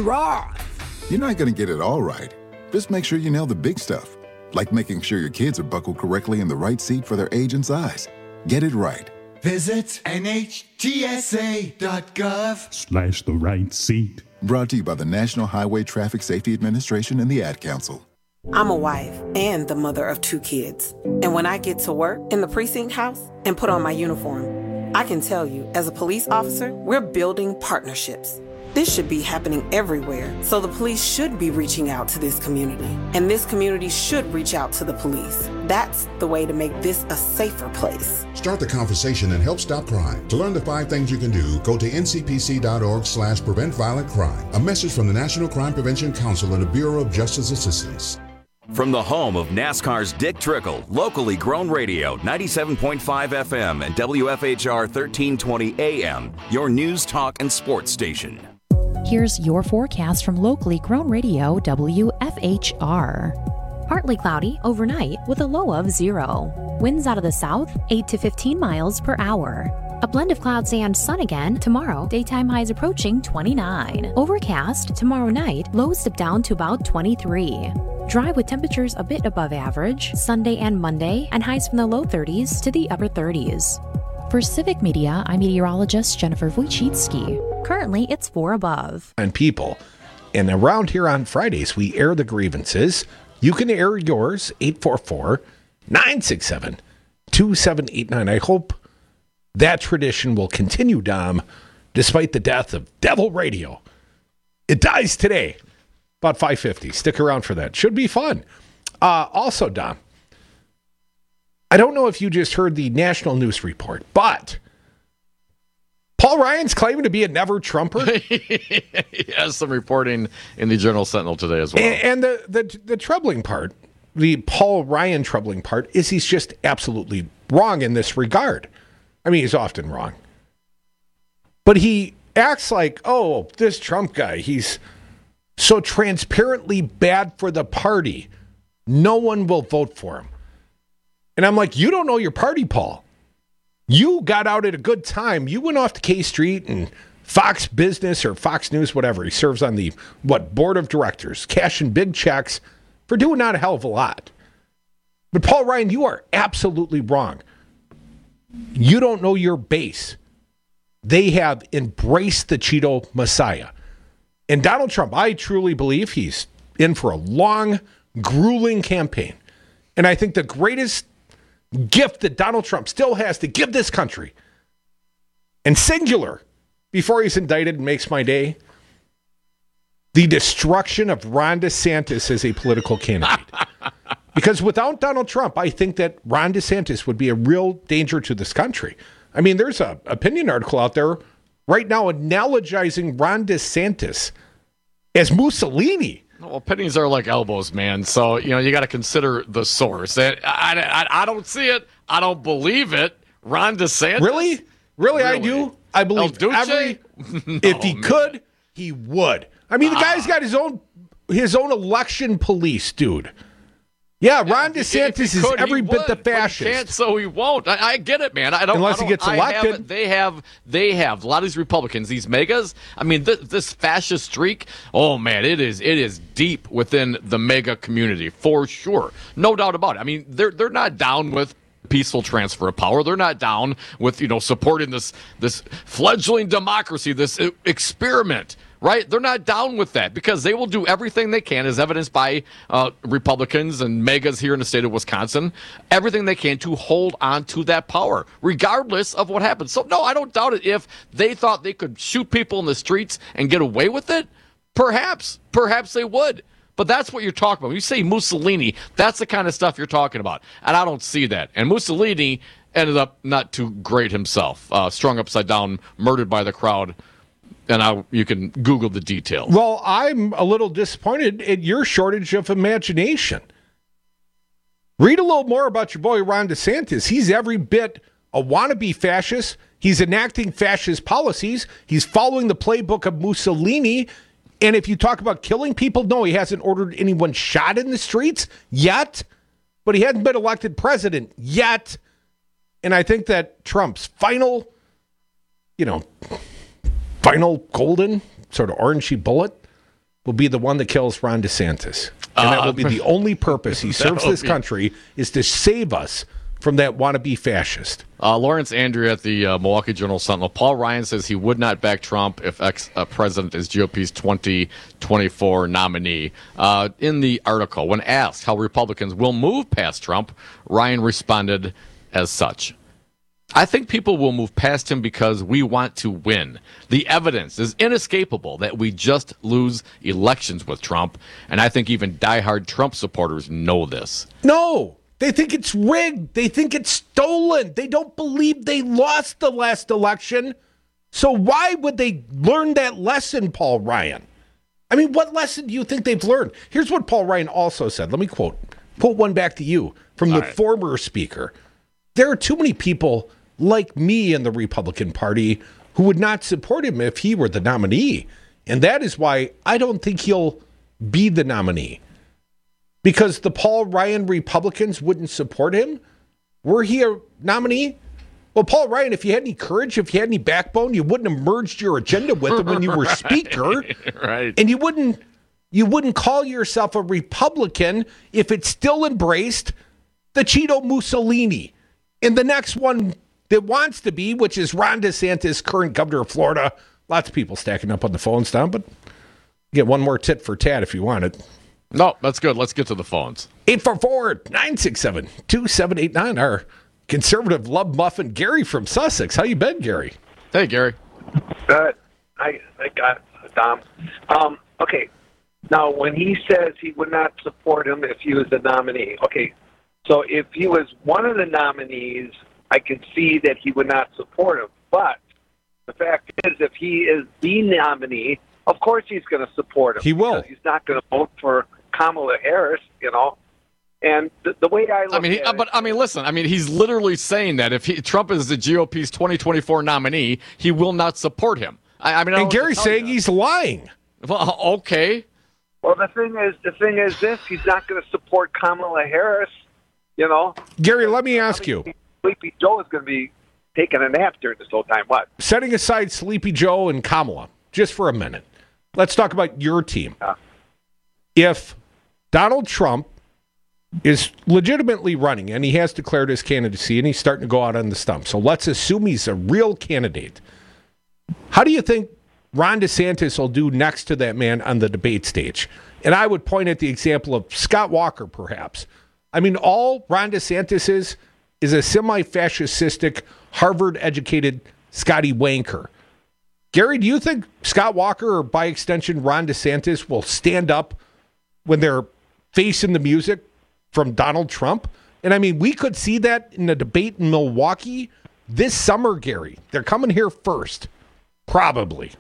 Giraffe. You're not going to get it all right. Just make sure you nail the big stuff, like making sure your kids are buckled correctly in the right seat for their age and size. Get it right. Visit N H T S A dot gov slash the right seat. Brought to you by the National Highway Traffic Safety Administration and the Ad Council. I'm a wife and the mother of two kids. And when I get to work in the precinct house and put on my uniform, I can tell you, as a police officer, we're building partnerships. This should be happening everywhere, so the police should be reaching out to this community, and this community should reach out to the police. That's the way to make this a safer place. Start the conversation and help stop crime. To learn the five things you can do, go to N C P C dot org slash prevent violent crime. A message from the National Crime Prevention Council and the Bureau of Justice Assistance. From the home of NASCAR's Dick Trickle, locally grown radio, ninety-seven point five F M and W F H R thirteen twenty A M, your news, talk, and sports station. Here's your forecast from locally grown radio W F H R. Partly cloudy overnight with a low of zero. Winds out of the south, eight to fifteen miles per hour. A blend of clouds and sun again tomorrow. Daytime highs approaching twenty-nine. Overcast tomorrow night, lows dip down to about twenty-three. Dry with temperatures a bit above average Sunday and Monday, and highs from the low thirties to the upper thirties. For Civic Media, I'm meteorologist Jennifer Wojcicki. Currently, it's four above. And people, and around here on Fridays, we air the grievances. You can air yours, eight four four, nine six seven, two seven eight nine. I hope that tradition will continue, Dom, despite the death of Devil Radio. It dies today, about five fifty. Stick around for that. Should be fun. Uh, also, Dom, I don't know if you just heard the national news report, but Paul Ryan's claiming to be a never-Trumper. He has some reporting in the Journal Sentinel today as well. And, and the, the the troubling part, the Paul Ryan troubling part, is he's just absolutely wrong in this regard. I mean, he's often wrong. But he acts like, oh, this Trump guy, he's so transparently bad for the party. No one will vote for him. And I'm like, you don't know your party, Paul. You got out at a good time. You went off to K Street and Fox Business or Fox News, whatever. He serves on the, what, board of directors, cashing big checks for doing not a hell of a lot. But Paul Ryan, you are absolutely wrong. You don't know your base. They have embraced the Cheeto Messiah. And Donald Trump, I truly believe he's in for a long, grueling campaign. And I think the greatest gift that Donald Trump still has to give this country, and singular, before he's indicted and makes my day, the destruction of Ron DeSantis as a political candidate. Because without Donald Trump, I think that Ron DeSantis would be a real danger to this country. I mean, there's an opinion article out there right now analogizing Ron DeSantis as Mussolini. Well, opinions are like elbows, man. So, you know, you got to consider the source. I, I, I don't see it. I don't believe it. Ron DeSantis? Really? Really, really? I do. I believe every, no, if he man. could, he would. I mean, the uh, guy's got his own his own election police, dude. Yeah, yeah Ron DeSantis is could, every bit the fascist. He can't, so he won't. I, I get it, man. I don't. Unless I don't, he gets elected. Have, they have, they have a lot of these Republicans, these megas. I mean, th- this fascist streak. Oh man, it is, it is deep within the mega community for sure, no doubt about it. I mean, they're they're not down with peaceful transfer of power. They're not down with, you know, supporting this this fledgling democracy, this experiment. Right? They're not down with that because they will do everything they can, as evidenced by uh, Republicans and megas here in the state of Wisconsin, everything they can to hold on to that power, regardless of what happens. So, no, I don't doubt it. If they thought they could shoot people in the streets and get away with it, perhaps, perhaps they would. But that's what you're talking about. When you say Mussolini, that's the kind of stuff you're talking about. And I don't see that. And Mussolini ended up not too great himself, uh, strung upside down, murdered by the crowd. And I, you can Google the details. Well, I'm a little disappointed at your shortage of imagination. Read a little more about your boy Ron DeSantis. He's every bit a wannabe fascist. He's enacting fascist policies. He's following the playbook of Mussolini. And if you talk about killing people, no, he hasn't ordered anyone shot in the streets yet. But he hasn't been elected president yet. And I think that Trump's final, you know... final golden, sort of orangey bullet will be the one that kills Ron DeSantis. And that will be the only purpose he serves this country is to save us from that wannabe fascist. Uh, Lawrence Andrea at the uh, Milwaukee Journal-Sentinel. Paul Ryan says he would not back Trump if ex-president is G O P's twenty twenty-four nominee. Uh, in the article, when asked how Republicans will move past Trump, Ryan responded as such. I think people will move past him because we want to win. The evidence is inescapable that we just lose elections with Trump, and I think even diehard Trump supporters know this. No, they think it's rigged. They think it's stolen. They don't believe they lost the last election. So why would they learn that lesson, Paul Ryan? I mean, what lesson do you think they've learned? Here's what Paul Ryan also said. Let me quote, put one back to you from the right. former speaker. There are too many people like me in the Republican Party who would not support him if he were the nominee. And that is why I don't think he'll be the nominee. Because the Paul Ryan Republicans wouldn't support him. Were he a nominee? Well, Paul Ryan, if you had any courage, if you had any backbone, you wouldn't have merged your agenda with him when you were right, speaker. Right. And you wouldn't you wouldn't call yourself a Republican if it still embraced the Cheeto Mussolini. And the next one that wants to be, which is Ron DeSantis, current governor of Florida. Lots of people stacking up on the phones now, but get one more tit for tat if you want it. No, that's good. Let's get to the phones. eight four four, nine six seven, two seven eight nine. Our conservative love muffin, Gary from Sussex. How you been, Gary? Hey, Gary. Good. I, I got it, Tom. Um, okay. Now, when he says he would not support him if he was the nominee, okay, so if he was one of the nominees, I can see that he would not support him. But the fact is, if he is the nominee, of course he's going to support him. He will. He's not going to vote for Kamala Harris, you know. And the, the way I look I mean, he, at but it, I mean, listen. I mean, he's literally saying that if he, Trump is the G O P's twenty twenty-four nominee, he will not support him. I, I mean, I and Gary's saying he's lying. Well, okay. Well, the thing is, the thing is this: he's not going to support Kamala Harris. You know, Gary, let me ask you. Sleepy Joe is going to be taking a nap during this whole time. What? Setting aside Sleepy Joe and Kamala, just for a minute, let's talk about your team. Uh, if Donald Trump is legitimately running, and he has declared his candidacy, and he's starting to go out on the stump, so let's assume he's a real candidate. How do you think Ron DeSantis will do next to that man on the debate stage? And I would point at the example of Scott Walker, perhaps. I mean, all Ron DeSantis is is a semi-fascistic, Harvard-educated Scotty Wanker. Gary, do you think Scott Walker, or by extension Ron DeSantis, will stand up when they're facing the music from Donald Trump? And I mean, we could see that in a debate in Milwaukee this summer, Gary. They're coming here first, probably.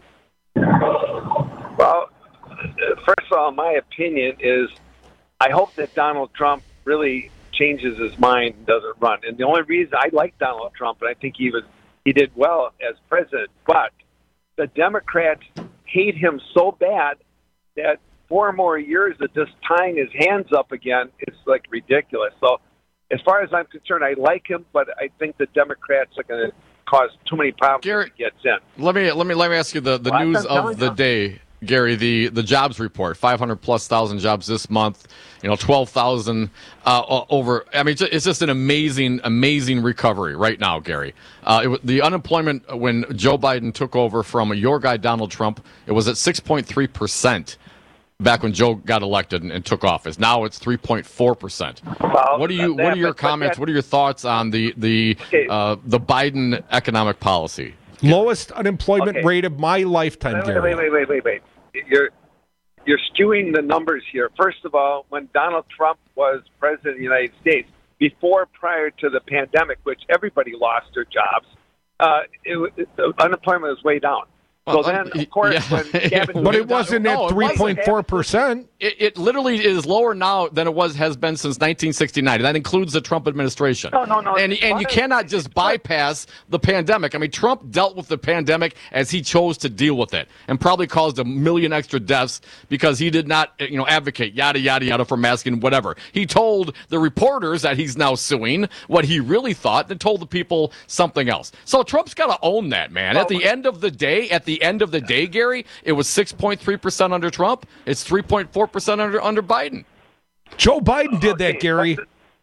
Well, first of all, my opinion is I hope that Donald Trump really changes his mind and doesn't run. And the only reason I like Donald Trump, and I think he was he did well as president, but the Democrats hate him so bad that four more years of just tying his hands up again, it's like ridiculous. So as far as I'm concerned, I like him, but I think the Democrats are going to cause too many problems Gary, if he gets in. Let me let me let me ask you the, the well, news of the day, Gary. The the jobs report: five hundred plus thousand jobs this month. You know, twelve thousand uh, over. I mean, it's just an amazing, amazing recovery right now, Gary. Uh, it, the unemployment when Joe Biden took over from your guy Donald Trump, it was at six point three percent. Back when Joe got elected and, and took office. Now it's three point four percent. Well, what are you? that, what are your but, comments? but what are your thoughts on the the okay. uh, the Biden economic policy? Lowest unemployment okay. rate of my lifetime, wait, Gary. Wait, wait, wait, wait, wait. You're you're skewing the numbers here. First of all, when Donald Trump was president of the United States, before prior to the pandemic, which everybody lost their jobs, uh, it, it, the unemployment was way down. So then, of course, yeah. when Gavin but it wasn't no, at three point four percent. It, it literally is lower now than it was has been since nineteen sixty-nine. And that includes the Trump administration. No, no, no. And and you cannot just bypass the pandemic. I mean, Trump dealt with the pandemic as he chose to deal with it, and probably caused a million extra deaths because he did not, you know, advocate yada yada yada for masking, whatever. He told the reporters that he's now suing what he really thought, and told the people something else. So Trump's got to own that, man. At the end of the day, at the end of the day, Gary, it was six point three percent under Trump. It's three point four percent under under Biden. Joe Biden did okay, that, Gary.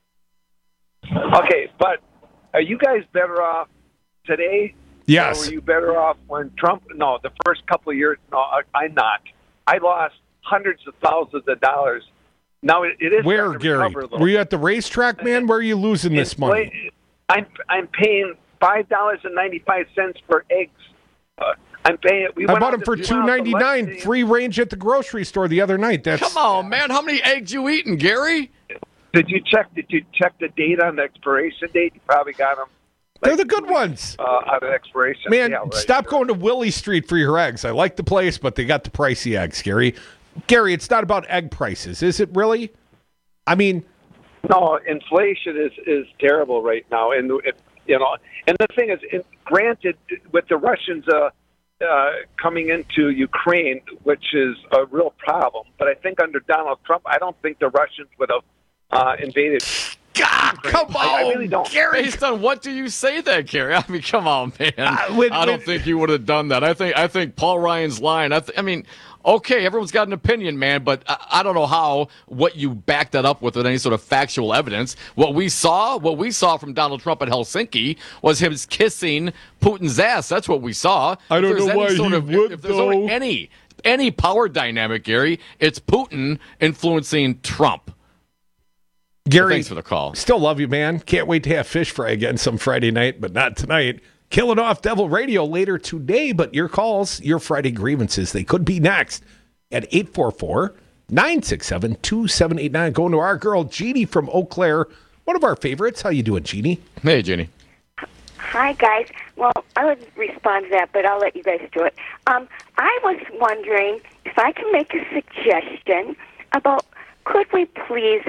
But, okay, but are you guys better off today? Yes. Or were you better off when Trump? No, the first couple of years. No, I, I'm not. I lost hundreds of thousands of dollars. Now it, it is where, Gary? Were you at the racetrack, man? Where are you losing this money? I'm I'm paying five dollars and ninety five cents for eggs. Uh, I'm paying. We I bought them for two ninety nine, free range at the grocery store the other night. That's come on, man. How many eggs you eating, Gary? Did you check? Did you check the date on the expiration date? You probably got them. They're the good ones. Uh, out of expiration. Man, yeah, right, stop sure. going to Willie Street for your eggs. I like the place, but they got the pricey eggs, Gary. Gary, it's not about egg prices, is it really? I mean, no. Inflation is, is terrible right now, and it, you know. And the thing is, it, granted, with the Russians uh, uh, coming into Ukraine, which is a real problem, but I think under Donald Trump, I don't think the Russians would have uh, invaded. God, come on, I, I really don't. Gary. Based on what do you say that, Gary? I mean, come on, man. Uh, with, I don't with, think you would have done that. I think I think Paul Ryan's line. I, th- I mean, okay, everyone's got an opinion, man, but I, I don't know how what you back that up with with any sort of factual evidence. What we saw, what we saw from Donald Trump at Helsinki was him kissing Putin's ass. That's what we saw. I don't if know why sort he of, would, if, if there's though. only any any power dynamic, Gary, it's Putin influencing Trump. Gary, thanks for the call. Still love you, man. Can't wait to have fish fry again some Friday night, but not tonight. Killing off Devil Radio later today, but your calls, your Friday grievances, they could be next at eight four four, nine six seven, two seven eight nine. Going to our girl, Jeannie from Eau Claire, one of our favorites. How you doing, Jeannie? Hey, Jeannie. Hi, guys. Well, I would respond to that, but I'll let you guys do it. Um, I was wondering if I can make a suggestion about could we please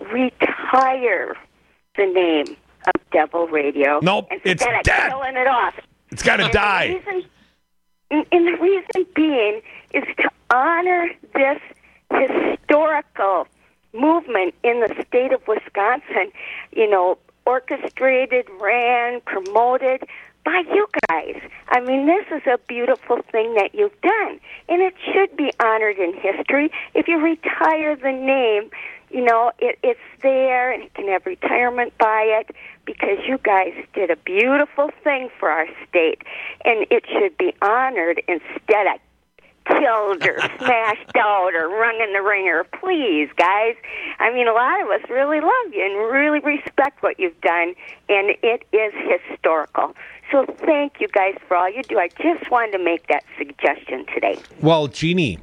retire the name of Devil Radio? Nope, it's instead of dead. killing it off. It's got to die. The reason, and, and the reason being is to honor this historical movement in the state of Wisconsin. You know, orchestrated, ran, promoted by you guys. I mean, this is a beautiful thing that you've done, and it should be honored in history. If you retire the name, you know, it, it's there, and it can have retirement by it, because you guys did a beautiful thing for our state, and it should be honored instead of killed or smashed out or rung in the ringer. Please, guys. I mean, a lot of us really love you and really respect what you've done, and it is historical. So thank you guys for all you do. I just wanted to make that suggestion today. Well, Jeannie,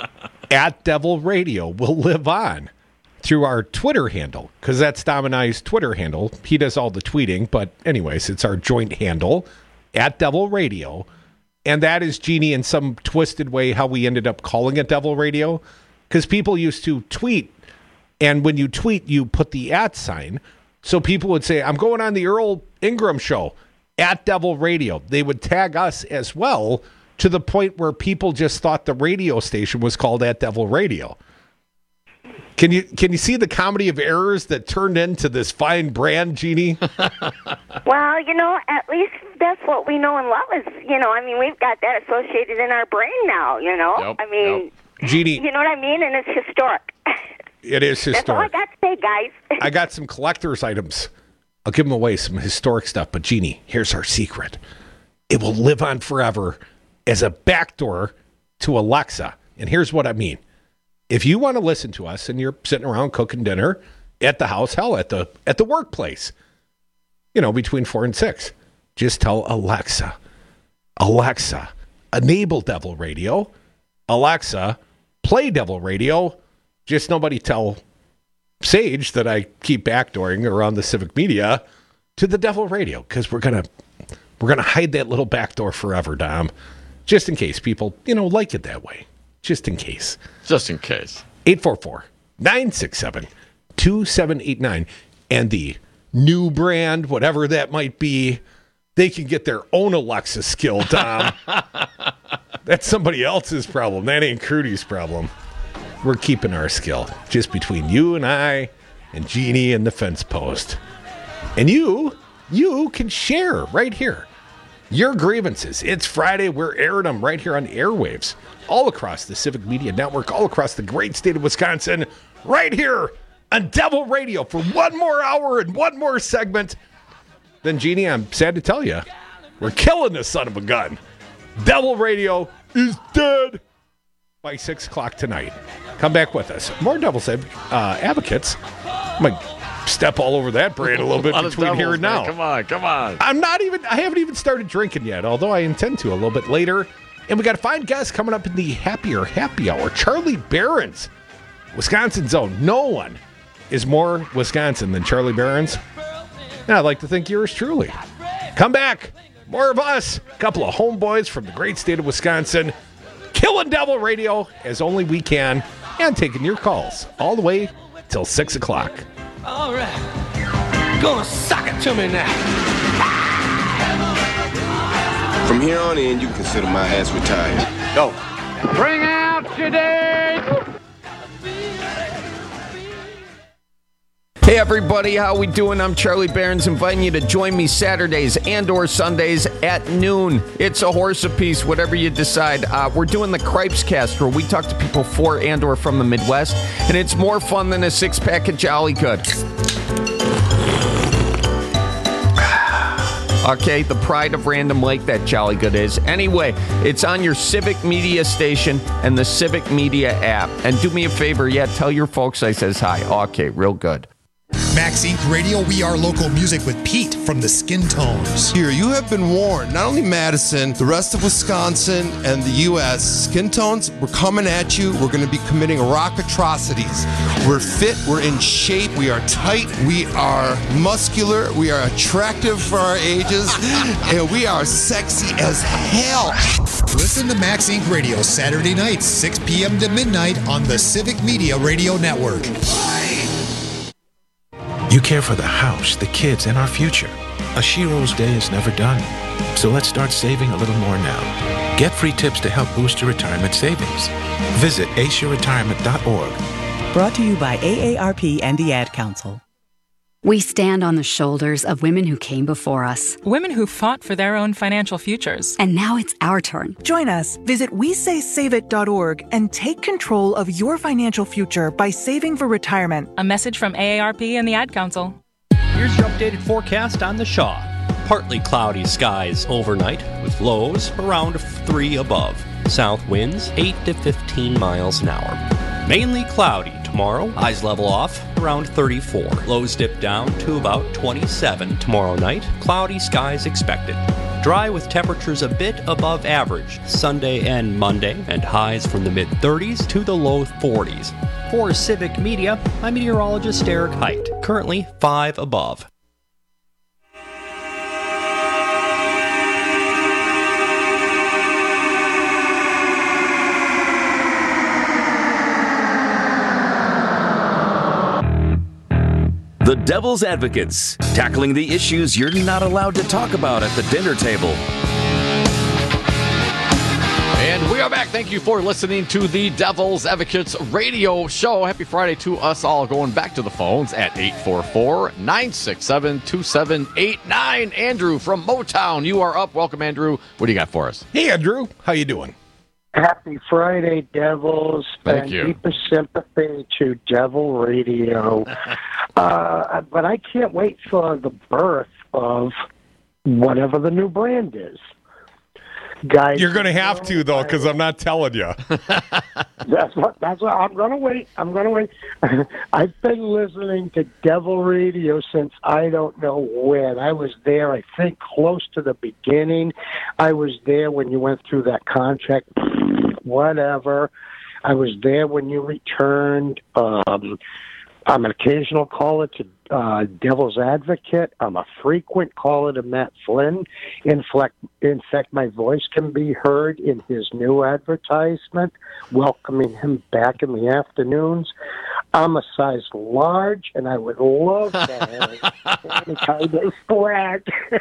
at Devil Radio will live on through our Twitter handle, because that's Dom and I's Twitter handle. He does all the tweeting, but anyways, it's our joint handle, at Devil Radio. And that is, Jeannie, in some twisted way, how we ended up calling it Devil Radio. Because people used to tweet, and when you tweet, you put the at sign. So people would say, I'm going on the Earl Ingram show, at Devil Radio. They would tag us as well, to the point where people just thought the radio station was called At Devil Radio. Can you can you see the comedy of errors that turned into this fine brand, Jeannie? Well, you know, at least that's what we know and love is, you know, I mean, we've got that associated in our brain now, you know? Yep, I mean, yep. Jeannie, you know what I mean? And it's historic. It is historic. That's all I got to say, guys. I got some collector's items. I'll give them away, some historic stuff. But, Jeannie, here's our secret. It will live on forever as a backdoor to Alexa. And here's what I mean. If you want to listen to us and you're sitting around cooking dinner at the house, hell, at the at the workplace, you know, between four and six, just tell Alexa, Alexa, enable Devil Radio. Alexa, play Devil Radio. Just nobody tell Sage that I keep backdooring around the civic media to the Devil Radio, because we're gonna we're gonna hide that little backdoor forever, Dom, just in case people, you know, like it that way. Just in case. Just in case. eight four four, nine six seven, two seven eight nine. And the new brand, whatever that might be, they can get their own Alexa skill, Tom. That's somebody else's problem. That ain't Crudy's problem. We're keeping our skill just between you and I and Jeannie and the fence post. And you, you can share right here your grievances. It's Friday. We're airing them right here on airwaves, all across the Civic Media Network, all across the great state of Wisconsin, right here on Devil Radio for one more hour and one more segment. Then, Jeannie, I'm sad to tell you, we're killing this son of a gun. Devil Radio is dead by six o'clock tonight. Come back with us. More Devil's uh, Advocates. I might step all over that brand a little bit between devils, here and now. Man. Come on, come on. I'm not even, I haven't even started drinking yet, although I intend to a little bit later. And we got a fine guest coming up in the Happier Happy Hour. Charlie Behrens, Wisconsin's own. No one is more Wisconsin than Charlie Behrens. And I'd like to think yours truly. Come back. More of us. A couple of homeboys from the great state of Wisconsin. Killing Devil Radio as only we can. And taking your calls all the way till six o'clock. All right. Gonna suck it to me now. From here on in, you can consider my ass retired. Go. Bring out your date. Hey everybody, how we doing? I'm Charlie Behrens, inviting you to join me Saturdays and or Sundays at noon. It's a horse apiece, whatever you decide. Uh, we're doing the Cripes Cast, where we talk to people for and or from the Midwest, and it's more fun than a six-pack of Jolly Good. Okay, the pride of Random Lake, that Jolly Good is. Anyway, it's on your Civic Media station and the Civic Media app. And do me a favor, yeah, tell your folks I says hi. Okay, real good. Max Incorporated. Radio, we are local music with Pete from the Skin Tones. Here, you have been warned. Not only Madison, the rest of Wisconsin and the U S Skin Tones, we're coming at you. We're going to be committing rock atrocities. We're fit. We're in shape. We are tight. We are muscular. We are attractive for our ages. And we are sexy as hell. Listen to Max Incorporated. Radio Saturday nights, six p.m. to midnight on the Civic Media Radio Network. You care for the house, the kids, and our future. A Shiro's day is never done. So let's start saving a little more now. Get free tips to help boost your retirement savings. Visit ace your retirement dot org. Brought to you by A A R P and the Ad Council. We stand on the shoulders of women who came before us. Women who fought for their own financial futures. And now it's our turn. Join us. Visit we say save it dot org and take control of your financial future by saving for retirement. A message from A A R P and the Ad Council. Here's your updated forecast on the Shaw. Partly cloudy skies overnight with lows around three above. South winds eight to fifteen miles an hour. Mainly cloudy tomorrow. Highs level off around thirty-four. Lows dip down to about twenty-seven tomorrow night. Cloudy skies expected. Dry with temperatures a bit above average Sunday and Monday, and highs from the mid thirties to the low forties. For Civic Media, I'm meteorologist Eric Height. Currently five above. The Devil's Advocates, tackling the issues you're not allowed to talk about at the dinner table. And we are back. Thank you for listening to the Devil's Advocates radio show. Happy Friday to us all. Going back to the phones at eight four four, nine six seven, two seven eight nine. Andrew from Motown, you are up. Welcome, Andrew. What do you got for us? Hey, Andrew. How you doing? Happy Friday, Devils. Thank and you. Deepest sympathy to Devil Radio. uh, but I can't wait for the birth of whatever the new brand is. Guys, You're going to have to, though, because I'm not telling you. That's what. That's what. I'm going to wait. I'm going to wait. I've been listening to Devil Radio since I don't know when. I was there, I think, close to the beginning. I was there when you went through that contract. Whatever. I was there when you returned. Um, I'm an occasional caller to uh, Devil's Advocate. I'm a frequent caller to Matt Flynn. In fact, in fact, my voice can be heard in his new advertisement, welcoming him back in the afternoons. I'm a size large, and I would love to have any kind of swag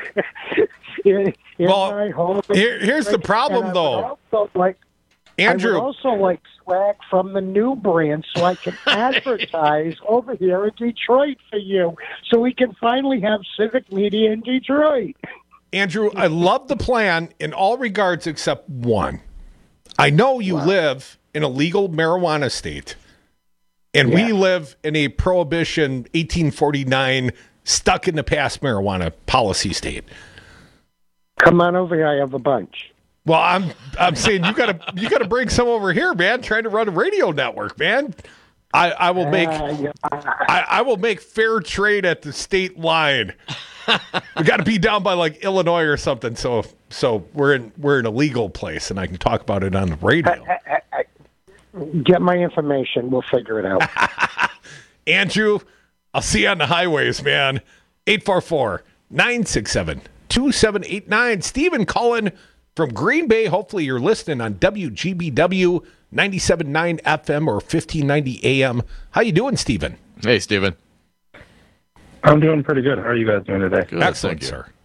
in, in Well, my home. Here, here's the problem, And I though. would also like Andrew. I would also like swag from the new brand so I can advertise over here in Detroit for you, so we can finally have Civic Media in Detroit. Andrew, I love the plan in all regards except one. I know you live in a legal marijuana state, and Yeah. we live in a prohibition eighteen forty-nine stuck in the past marijuana policy state. Come on over here. I have a bunch. Well, I'm I'm saying you gotta you gotta bring some over here, man. Trying to run a radio network, man. I, I will make Uh, yeah. I, I will make fair trade at the state line. We got to be down by like Illinois or something. So so we're in we're in a legal place, and I can talk about it on the radio. Get my information. We'll figure it out. Andrew, I'll see you on the highways, man. eight four four, nine six seven, two seven eight nine. Stephen calling from Green Bay. Hopefully you're listening on W G B W ninety-seven point nine F M or fifteen ninety A M. How you doing, Stephen? Hey, Stephen. I'm doing pretty good. How are you guys doing today? Good, Excellent, thank you. sir.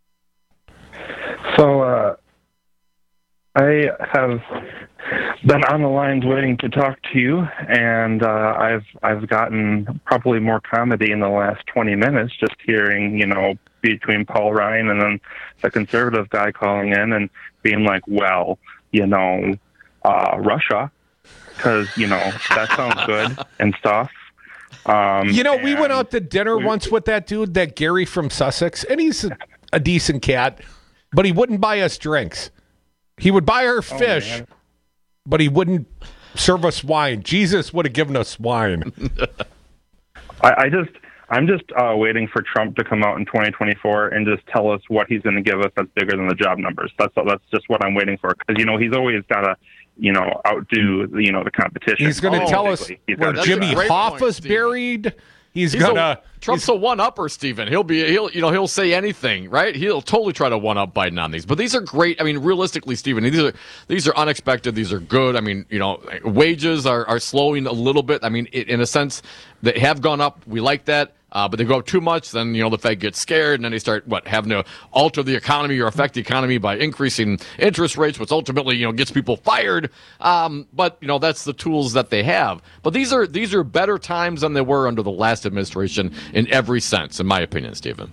So, uh, I have been on the lines waiting to talk to you, and uh, I've I've gotten probably more comedy in the last twenty minutes just hearing, you know, between Paul Ryan and then the conservative guy calling in and being like, well, you know, uh, Russia, because, you know, that sounds good and stuff. Um, You know, we went and out to dinner we- once with that dude, that Gary from Sussex, and he's a, a decent cat, but he wouldn't buy us drinks. He would buy our fish, man. but he wouldn't serve us wine. Jesus would have given us wine. I, I just, I'm just uh, waiting for Trump to come out in twenty twenty-four and just tell us what he's going to give us that's bigger than the job numbers. That's that's just what I'm waiting for, because you know he's always got to, you know, outdo you know the competition. He's going to Oh, tell us basically. He's where gotta- Jimmy great point, Hoffa's Stephen. buried. He's, He's gonna. a, Trump's a one-upper, Stephen. He'll be he'll you know he'll say anything, right? He'll totally try to one-up Biden on these. But these are great. I mean, realistically, Stephen, these are these are unexpected. These are good. I mean, you know, wages are, are slowing a little bit. I mean, it, in a sense, they have gone up. We like that. Uh, but they go up too much, then, you know, the Fed gets scared, and then they start, what, having to alter the economy or affect the economy by increasing interest rates, which ultimately, you know, gets people fired. Um, but, you know, that's the tools that they have. But these are these are better times than they were under the last administration in every sense, in my opinion, Stephen.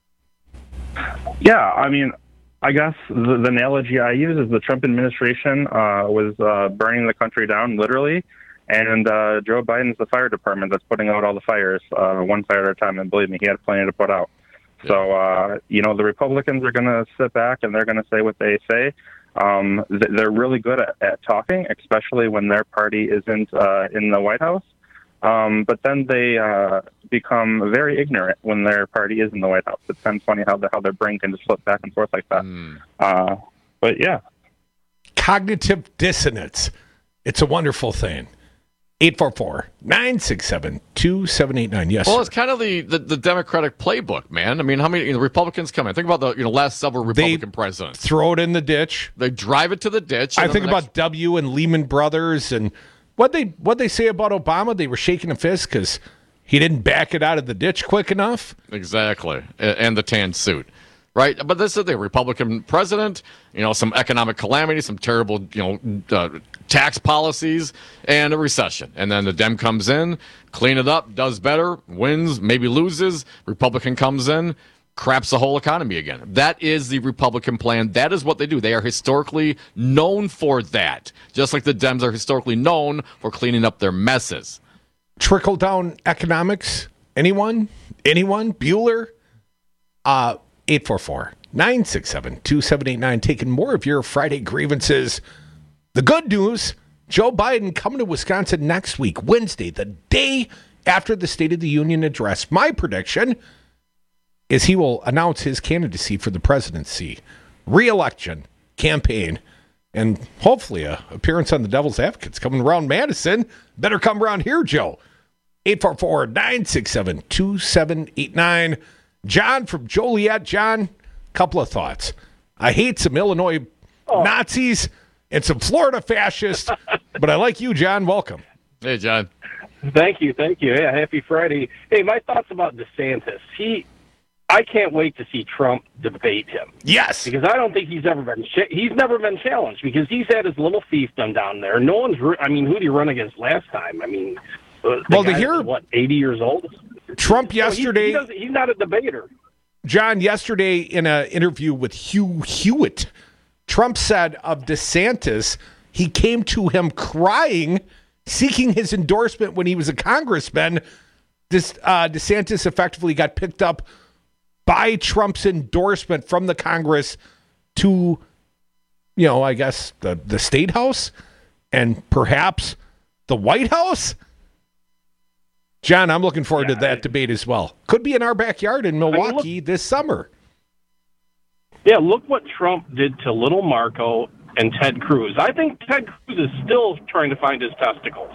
Yeah, I mean, I guess the, the analogy I use is the Trump administration uh, was uh, burning the country down, literally. And uh, Joe Biden's the fire department that's putting out all the fires, uh, one fire at a time. And believe me, he had plenty to put out. Yeah. So, uh, you know, the Republicans are going to sit back and they're going to say what they say. Um, they're really good at, at talking, especially when their party isn't uh, in the White House. Um, but then they uh, become very ignorant when their party is in the White House. It's kind of funny how, the, how their brain can just flip back and forth like that. Mm. Uh, but, yeah. Cognitive dissonance. It's a wonderful thing. eight four four, nine six seven, two seven eight nine. Yes, well, sir. It's kind of the, the, the Democratic playbook, man. I mean, how many you know, Republicans come in? Think about the you know last several Republican they presidents. Throw it in the ditch. They drive it to the ditch. I think about next... W and Lehman Brothers and what they what they say about Obama. They were shaking a fist because he didn't back it out of the ditch quick enough. Exactly, and the tan suit. Right, but this is the Republican president, you know, some economic calamity, some terrible, you know, uh, tax policies, and a recession. And then the Dem comes in, clean it up, does better, wins, maybe loses. Republican comes in, craps the whole economy again. That is the Republican plan. That is what they do. They are historically known for that, just like the Dems are historically known for cleaning up their messes. Trickle-down economics? Anyone? Anyone? Bueller? Uh... eight four four, nine six seven, two seven eight nine, taking more of your Friday grievances. The good news, Joe Biden coming to Wisconsin next week, Wednesday, the day after the State of the Union address. My prediction is he will announce his candidacy for the presidency, re-election, campaign, and hopefully a appearance on the Devil's Advocates coming around Madison. Better come around here, Joe. eight four four, nine six seven, two seven eight nine. John from Joliet. John, couple of thoughts. I hate some Illinois oh. Nazis and some Florida fascists, but I like you, John. Welcome. Hey, John. Thank you, thank you. Yeah, happy Friday. Hey, my thoughts about DeSantis. He, I can't wait to see Trump debate him. Yes, because I don't think he's ever been he's never been challenged because he's had his little fiefdom down there. No one's. Re- I mean, who did he run against last time? I mean, the well, to guy hear was, what eighty years old. Trump yesterday. No, he, he he's not a debater. John, yesterday in an interview with Hugh Hewitt, Trump said of DeSantis, he came to him crying, seeking his endorsement when he was a congressman. This uh, DeSantis effectively got picked up by Trump's endorsement from the Congress to, you know, I guess the, the State House and perhaps the White House. John, I'm looking forward yeah, to that I, debate as well. Could be in our backyard in Milwaukee I mean, look, this summer. Yeah, look what Trump did to little Marco and Ted Cruz. I think Ted Cruz is still trying to find his testicles.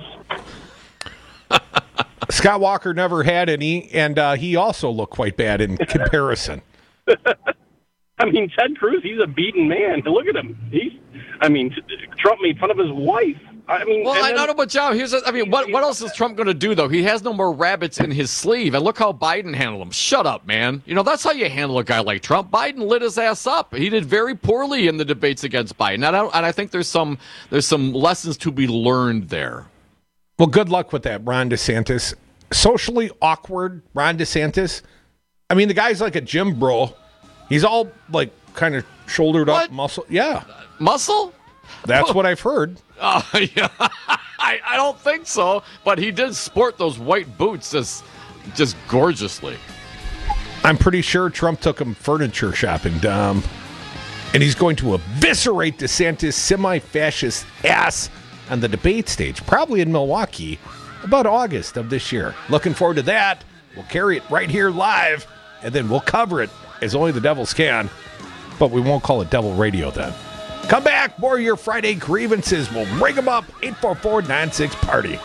Scott Walker never had any, and uh, he also looked quite bad in comparison. I mean, Ted Cruz, he's a beaten man. Look at him. He's. I mean, Trump made fun of his wife. I mean, well, I then, don't know, but John, here's. A, I mean, what what else is Trump going to do though? He has no more rabbits in his sleeve, and look how Biden handled him. Shut up, man. You know that's how you handle a guy like Trump. Biden lit his ass up. He did very poorly in the debates against Biden, and I, don't, and I think there's some there's some lessons to be learned there. Well, good luck with that, Ron DeSantis. Socially awkward, Ron DeSantis. I mean, the guy's like a gym bro. He's all like kind of shouldered what? up, muscle. Yeah, uh, muscle. That's what I've heard. Oh, yeah. I, I don't think so, but he did sport those white boots just, just gorgeously. I'm pretty sure Trump took him furniture shopping, Dom, and he's going to eviscerate DeSantis' semi-fascist ass on the debate stage, probably in Milwaukee, about August of this year. Looking forward to that. We'll carry it right here live, and then we'll cover it as only the Devils can, but we won't call it Devil Radio then. Come back, more of your Friday grievances. We'll ring them up, eight four four, nine six, party.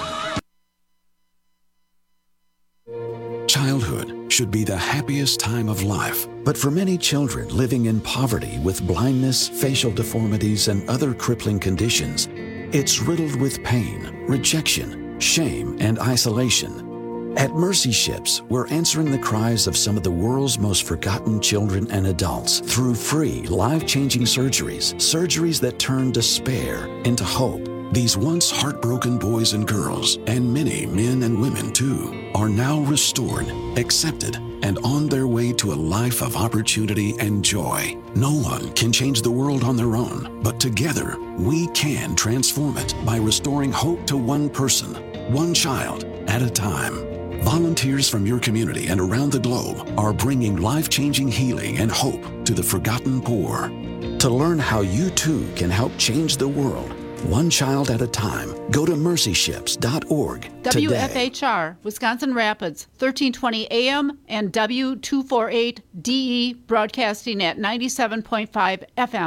Childhood should be the happiest time of life, but for many children living in poverty with blindness, facial deformities, and other crippling conditions, it's riddled with pain, rejection, shame, and isolation. At Mercy Ships, we're answering the cries of some of the world's most forgotten children and adults through free, life-changing surgeries, surgeries that turn despair into hope. These once heartbroken boys and girls, and many men and women too, are now restored, accepted, and on their way to a life of opportunity and joy. No one can change the world on their own, but together we can transform it by restoring hope to one person, one child at a time. Volunteers from your community and around the globe are bringing life-changing healing and hope to the forgotten poor. To learn how you too can help change the world, one child at a time, go to mercy ships dot org W F today. H R, Wisconsin Rapids, thirteen twenty A M and W two forty-eight D E broadcasting at ninety-seven point five F M.